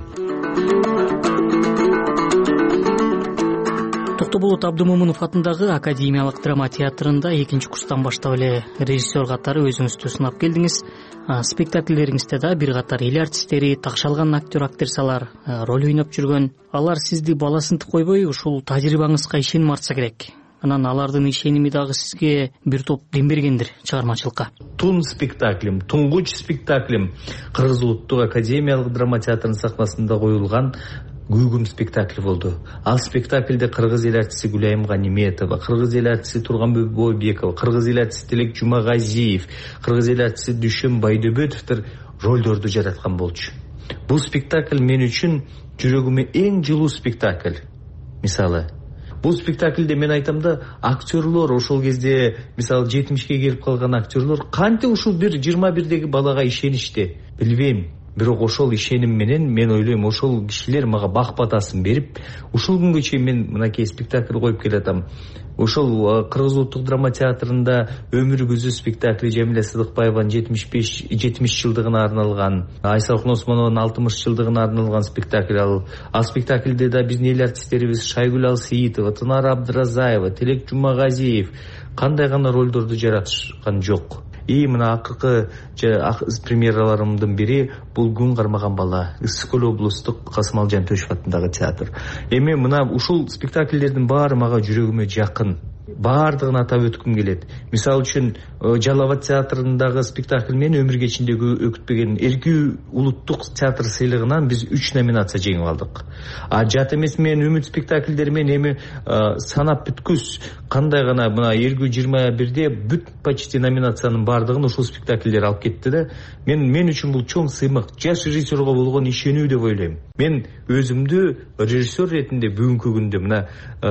Токтоболот Абдымомунов атындагы Академиялык драма театрында экинчи курстан баштап эле режиссер катары өзүңүздү сынап келдиңиз. Спектакльдериңизде да бир катар эл артисттери, такшалган актер актрисалар роль ойноп жүргөн. Алар сизди баласынтып койбой, ушул тажрыйбаңызга ишеним артса керек. Анан алардын ишеними дагы сизге бир топ дем бергендир чыгармачылыкка. Тун спектаклим, туңгуч спектаклим Кыргыз улуттук академиялык драма театрынын сахнасында коюлган Гүгүм спектакли болду. Ал спектакльде кыргыз эл артисти Гүлайым Ганиметова, кыргыз эл артисти Турганбек Бойбекова, кыргыз эл артисти Тилек Жумагазиев, кыргыз эл артисти Дүшөн Байдөбөтовдор ролдорду жараткан болчу. Бул спектакль мен үчүн жүрөгүмө эң жылуу спектакль. Мисалы, бул спектакльде мен айтам да, актерлор ошол кезде, мисалы жетимишке келип калган актерлор кантип ушул бир жыйырма бирдеги балага ишеништи, билбейм. Бирок ошол ишеним менен мен ойлойм, ошол кишилер мага бак батасын берип, ушул күнгө чейин мен мынакей спектакль коюп келатам. Ошол Кыргыз улуттук драма театрында өмүр күзү спектакли Жамиля Сыдыкбаеванын жетимиш беш жетимиш жылдыгына арналган, Айсалкын Осмонованын алтымыш жылдыгына арналган спектакль. Ал, ал спектакльде да биздин эл артисттерибиз Шайгүл Алсеитова, Тынар Абдыразаева, Тилек Жумагазиев кандай гана ролдорду жаратышкан жок. И мына акыркы премьераларымдын бири бул Күн кармаган бала, Ысык көл облустук Касымалжан Төшев атындагы театр. Эми мына ушул спектакльдердин баары мага жүрөгүмө жакын. Баардыгын атап өткүм келет. Мисалы үчүн Жалал Абад театрындагы спектакль мен өмүр кечиндеги өкүтпеген Эркүү улуттук театр сыйлыгынан биз үч номинация жеңип алдык. А жат эмес менен үмүт спектакльдери менен эми санап бүткүс кандай гана мына Эркүү жыйырма бирде бүт почти номинациянын баардыгын ушул спектакльдер алып кетти да. Мен мен үчүн бул чоң сыймык, жаш режиссерго болгон ишенүү деп ойлойм. Мен өзүмдү режиссер ретинде бүгүнкү күндө мына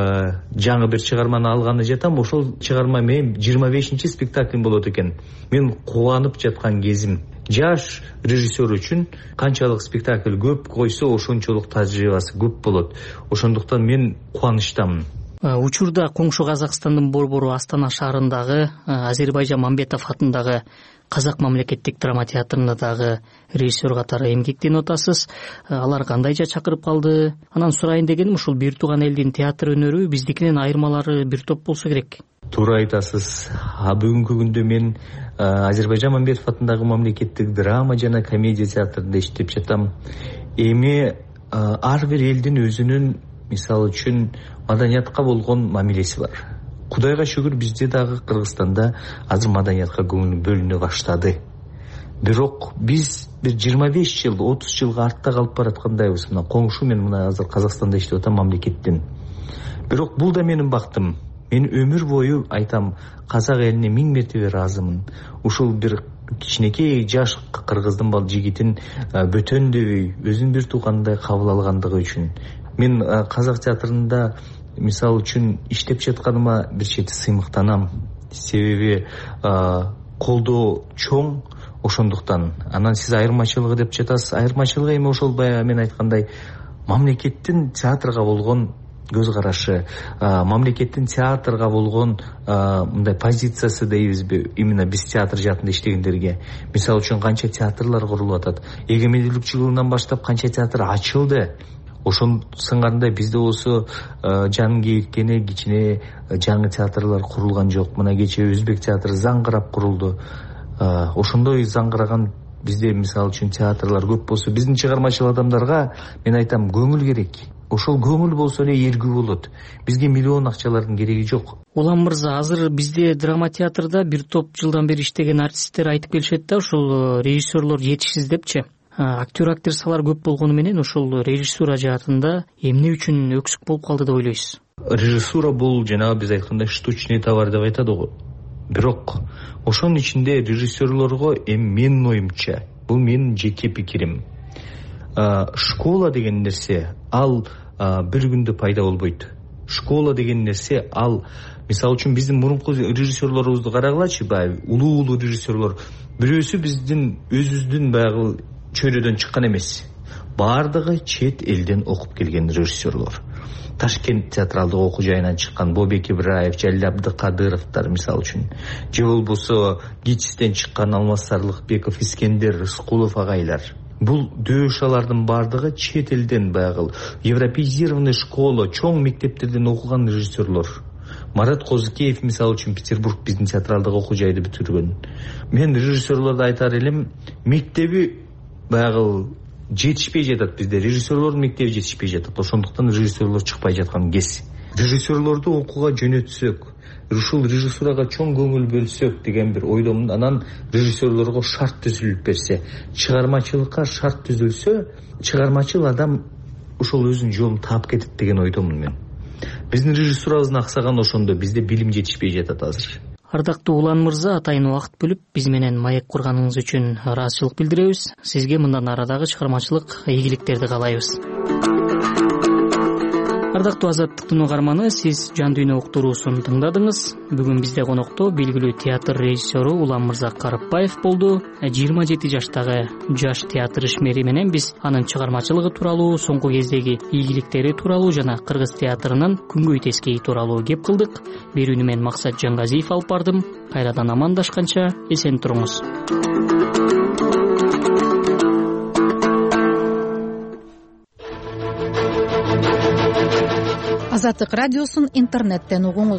жаңы бир чыгарманы алганы жатам. Ошол чыгарма менен жыйырма бешинчи спектакль болот экен. Мен кубанып жаткан кезим. Жаш режиссер үчүн канчалык спектакль көп койсо, ошончолук тажрыйбасы көп болот. Ошондуктан мен кубанычтамын. Учурда коңшу Казакстандын борбору Астана шаарындагы Азербайжан Мамбетов атындагы Казак мамлекеттик драма театрында дагы режиссер катары эмгектенип атасыз. Алар кандай жа чакырып калды? Анан сурайын дегеним, ушул бир тууган элдин театр өнөрү биздикинен айырмалары бир топ болсо керек. Туура айтасыз. А бүгүнкү күндө мен Азербайжан Мамбетов атындагы мамлекеттик драма жана комедия театрында иштеп жатам. Эми ар бир элдин өзүнүн, мисалы үчүн, маданиятка болгон мамилеси бар. Кудайга шүгүр, бизде дагы Кыргызстанда азыр маданиятка көңүл бөлүнө баштады. Бирок биз бир жыйырма беш жыл, отуз жылга артта калып бараткандайбыз. Мына коңшу мен мына азыр Казакстанда иштеп атам мамлекеттен. Бирок бул да менин бактым. Мен өмүр бою айтам, казак элине миң мертебе ыраазымын. Ушул бир кичинекей жаш кыргыздын бал жигитин бөтөндөй, өзүн бир туугандай кабыл алгандыгы үчүн. Мен казак театрында мисалы үчүн иштеп жатканыма бир чети сыймыктанам. себеби колдоо чоң, ошондуктан анан сиз айырмачылыгы деп жатасыз. Айырмачылыгы эми ошол баягы мен айткандай мамлекеттин театрга болгон көз карашы, мамлекеттин театрга болгон мындай позициясы дейбизби, именно биз театр жаатында иштегендерге. Мисалы үчүн канча театрлар курулуп атат, эгемендүүлүк жылынан баштап канча театр ачылды. Ошон сыңарындай бизде болсо жан кейиркене кичине жаңы театрлар курулган жок. Мына кечээ Өзбек театры заңгырап курулду. Ошондой заңгыраган бизде мисалы үчүн театрлар көп болсо, биздин чыгармачыл адамдарга мен айтам, көңүл керек. Ошол көңүл болсо эле эргүү болот. Бизге миллион акчалардын кереги жок. Улам мырза, азыр бизде драма театрда бир топ жылдан бери иштеген артисттер айтып келишет да, ошол режиссерлор жетишсиз депчи. Актер актрисалар көп болгону менен ошол режиссура жаатында эмне үчүн өксүк болуп калды деп ойлойсуз? Режиссура бул жанагы биз айткандай штучный товар деп айтады го. Бирок ошонун ичинде режиссерлорго эми менин оюмча, бул менин жеке пикирим, школа деген нерсе ал бир күндө пайда болбойт. Школа деген нерсе ал, мисалы үчүн биздин мурунку режиссерлорубузду карагылачы, баягы улуу-улуу режиссерлор, бирөөсү биздин өзүбүздүн баягы чөйрөдөн чыккан эмес. Бардыгы чет элден окуп келген режиссерлор. Ташкент театралдык окуу жайынан чыккан Бобек Ибраев, Жалил Абдыкадыровдор мисалы үчүн, же болбосо ГИТИСтен чыккан Алмаз Сарлыкбеков, Искендер Рыскулов агайлар. Бул дөшалардын бардыгы чет элден баягы европеизированный школа, чоң мектептерден окуган режиссерлор. Марат Козыкеев мисалы үчүн Петербург биздин театралдык окуу жайды бүтүргөн. Мен режиссерлорду айтар элем, мектеби баягы жетишпей жатат бизде, режиссерлордун мектеби жетишпей жатат. Ошондуктан режиссерлор чыкпай жаткан кез. Режиссерлорду окууга жөнөтсөк, ушул режиссурага чоң көңүл бөлсөк деген бир ойдомун. Анан режиссерлорго шарт түзүлүп берсе, чыгармачылыкка шарт түзүлсө, чыгармачыл адам ошол өзүнүн жолун таап кетет деген ойдомун мен. Биздин режиссурабыздын аксаганы ошондо, бизде билим жетишпей жатат азыр. Ардактуу Улан мырза, атайын убакыт бөлүп биз менен маек курганыңыз үчүн ыраазычылык билдиребиз. Сизге мындан арадагы чыгармачылык ийгиликтерди каалайбыз. Ардактуу Азаттыктын угарманы, сиз Жан дүйнө уктуруусун тыңдадыңыз. Бүгүн бизде конокто белгилүү театр режиссеру Улан Мырза Карыпбаев болду. жыйырма жети жаштагы жаш театр ишмери менен биз анын чыгармачылыгы тууралуу, соңку кездеги ийгиликтери тууралуу жана кыргыз театрынын күнгөй тескейи тууралуу кеп кылдык. Берүүнү мен Максат Жангазиев алып бардым. Кайрадан амандашканча эсен туруңуз. Азаттык радиосун интернеттен угуңуз.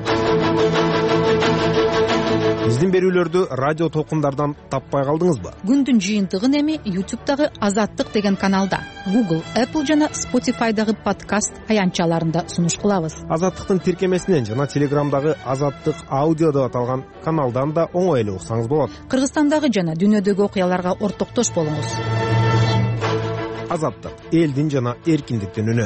Биздин берүүлөрдү радио толкундардан таппай калдыңызбы? Күндүн жыйынтыгын эми ютубтагы Азаттык деген каналда, Google, Apple жана Spotify'дагы подкаст аянтчаларында сунуш кылабыз. Азаттыктын тиркемесинен жана Телеграмдагы Азаттык аудио деп аталган каналдан да оңой эле уксаңыз болот. Кыргызстандагы жана дүйнөдөгү окуяларга ортоктош болуңуз. Азаттык, элдин жана эркиндиктин үнү.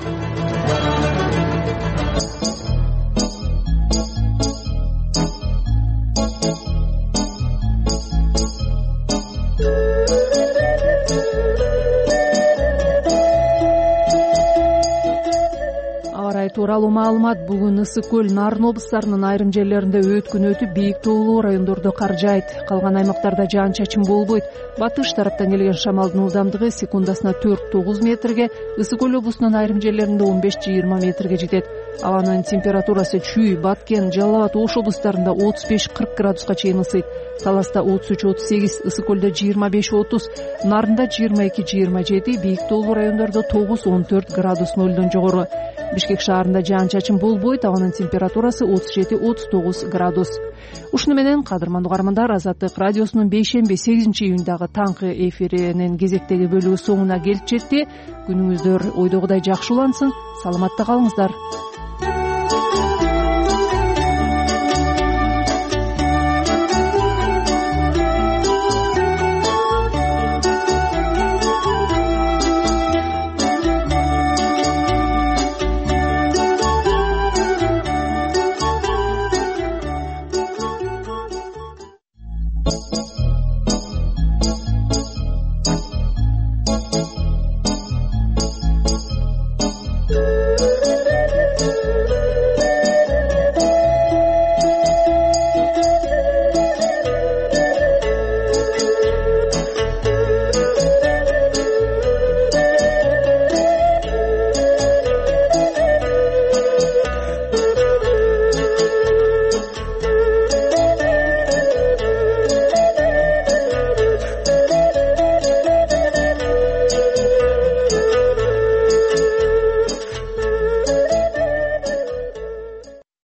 тууралуу маалымат. Бүгүн Ысык көл, Нарын облустарынын айрым жерлеринде өткүн өтүп, бийик тоолуу райондордо кар жаайт. Калган аймактарда жаан-чачын болбойт. Батыш тараптан келген шамалдын ылдамдыгы секундасына төрт тогуз метрге, Ысык көл облусунун айрым жерлеринде он беш жыйырма метрге жетет. Абанын температурасы Чүй, Баткен, Жалал Абад, Ош облустарында отуз беш кырк градуска чейин ысыйт. Таласта отуз үч отуз сегиз, Ысык көлдө жыйырма беш отуз, Нарында жыйырма эки жыйырма жети, бийик тоолуу райондордо тогуз он төрт градус нөлдөн жогору. Бишкек шаарында жаан-чачын болбойт, абанын температурасы отуз жети отуз тогуз градус. Ушуну менен кадырман угармандар, Азаттык радиосунун бейшемби сегизинчи июндагы таңкы эфиринин кезектеги бөлүгү соңуна келип жетти. Күнүңүздөр ойдогудай жакшы улансын, саламатта калыңыздар.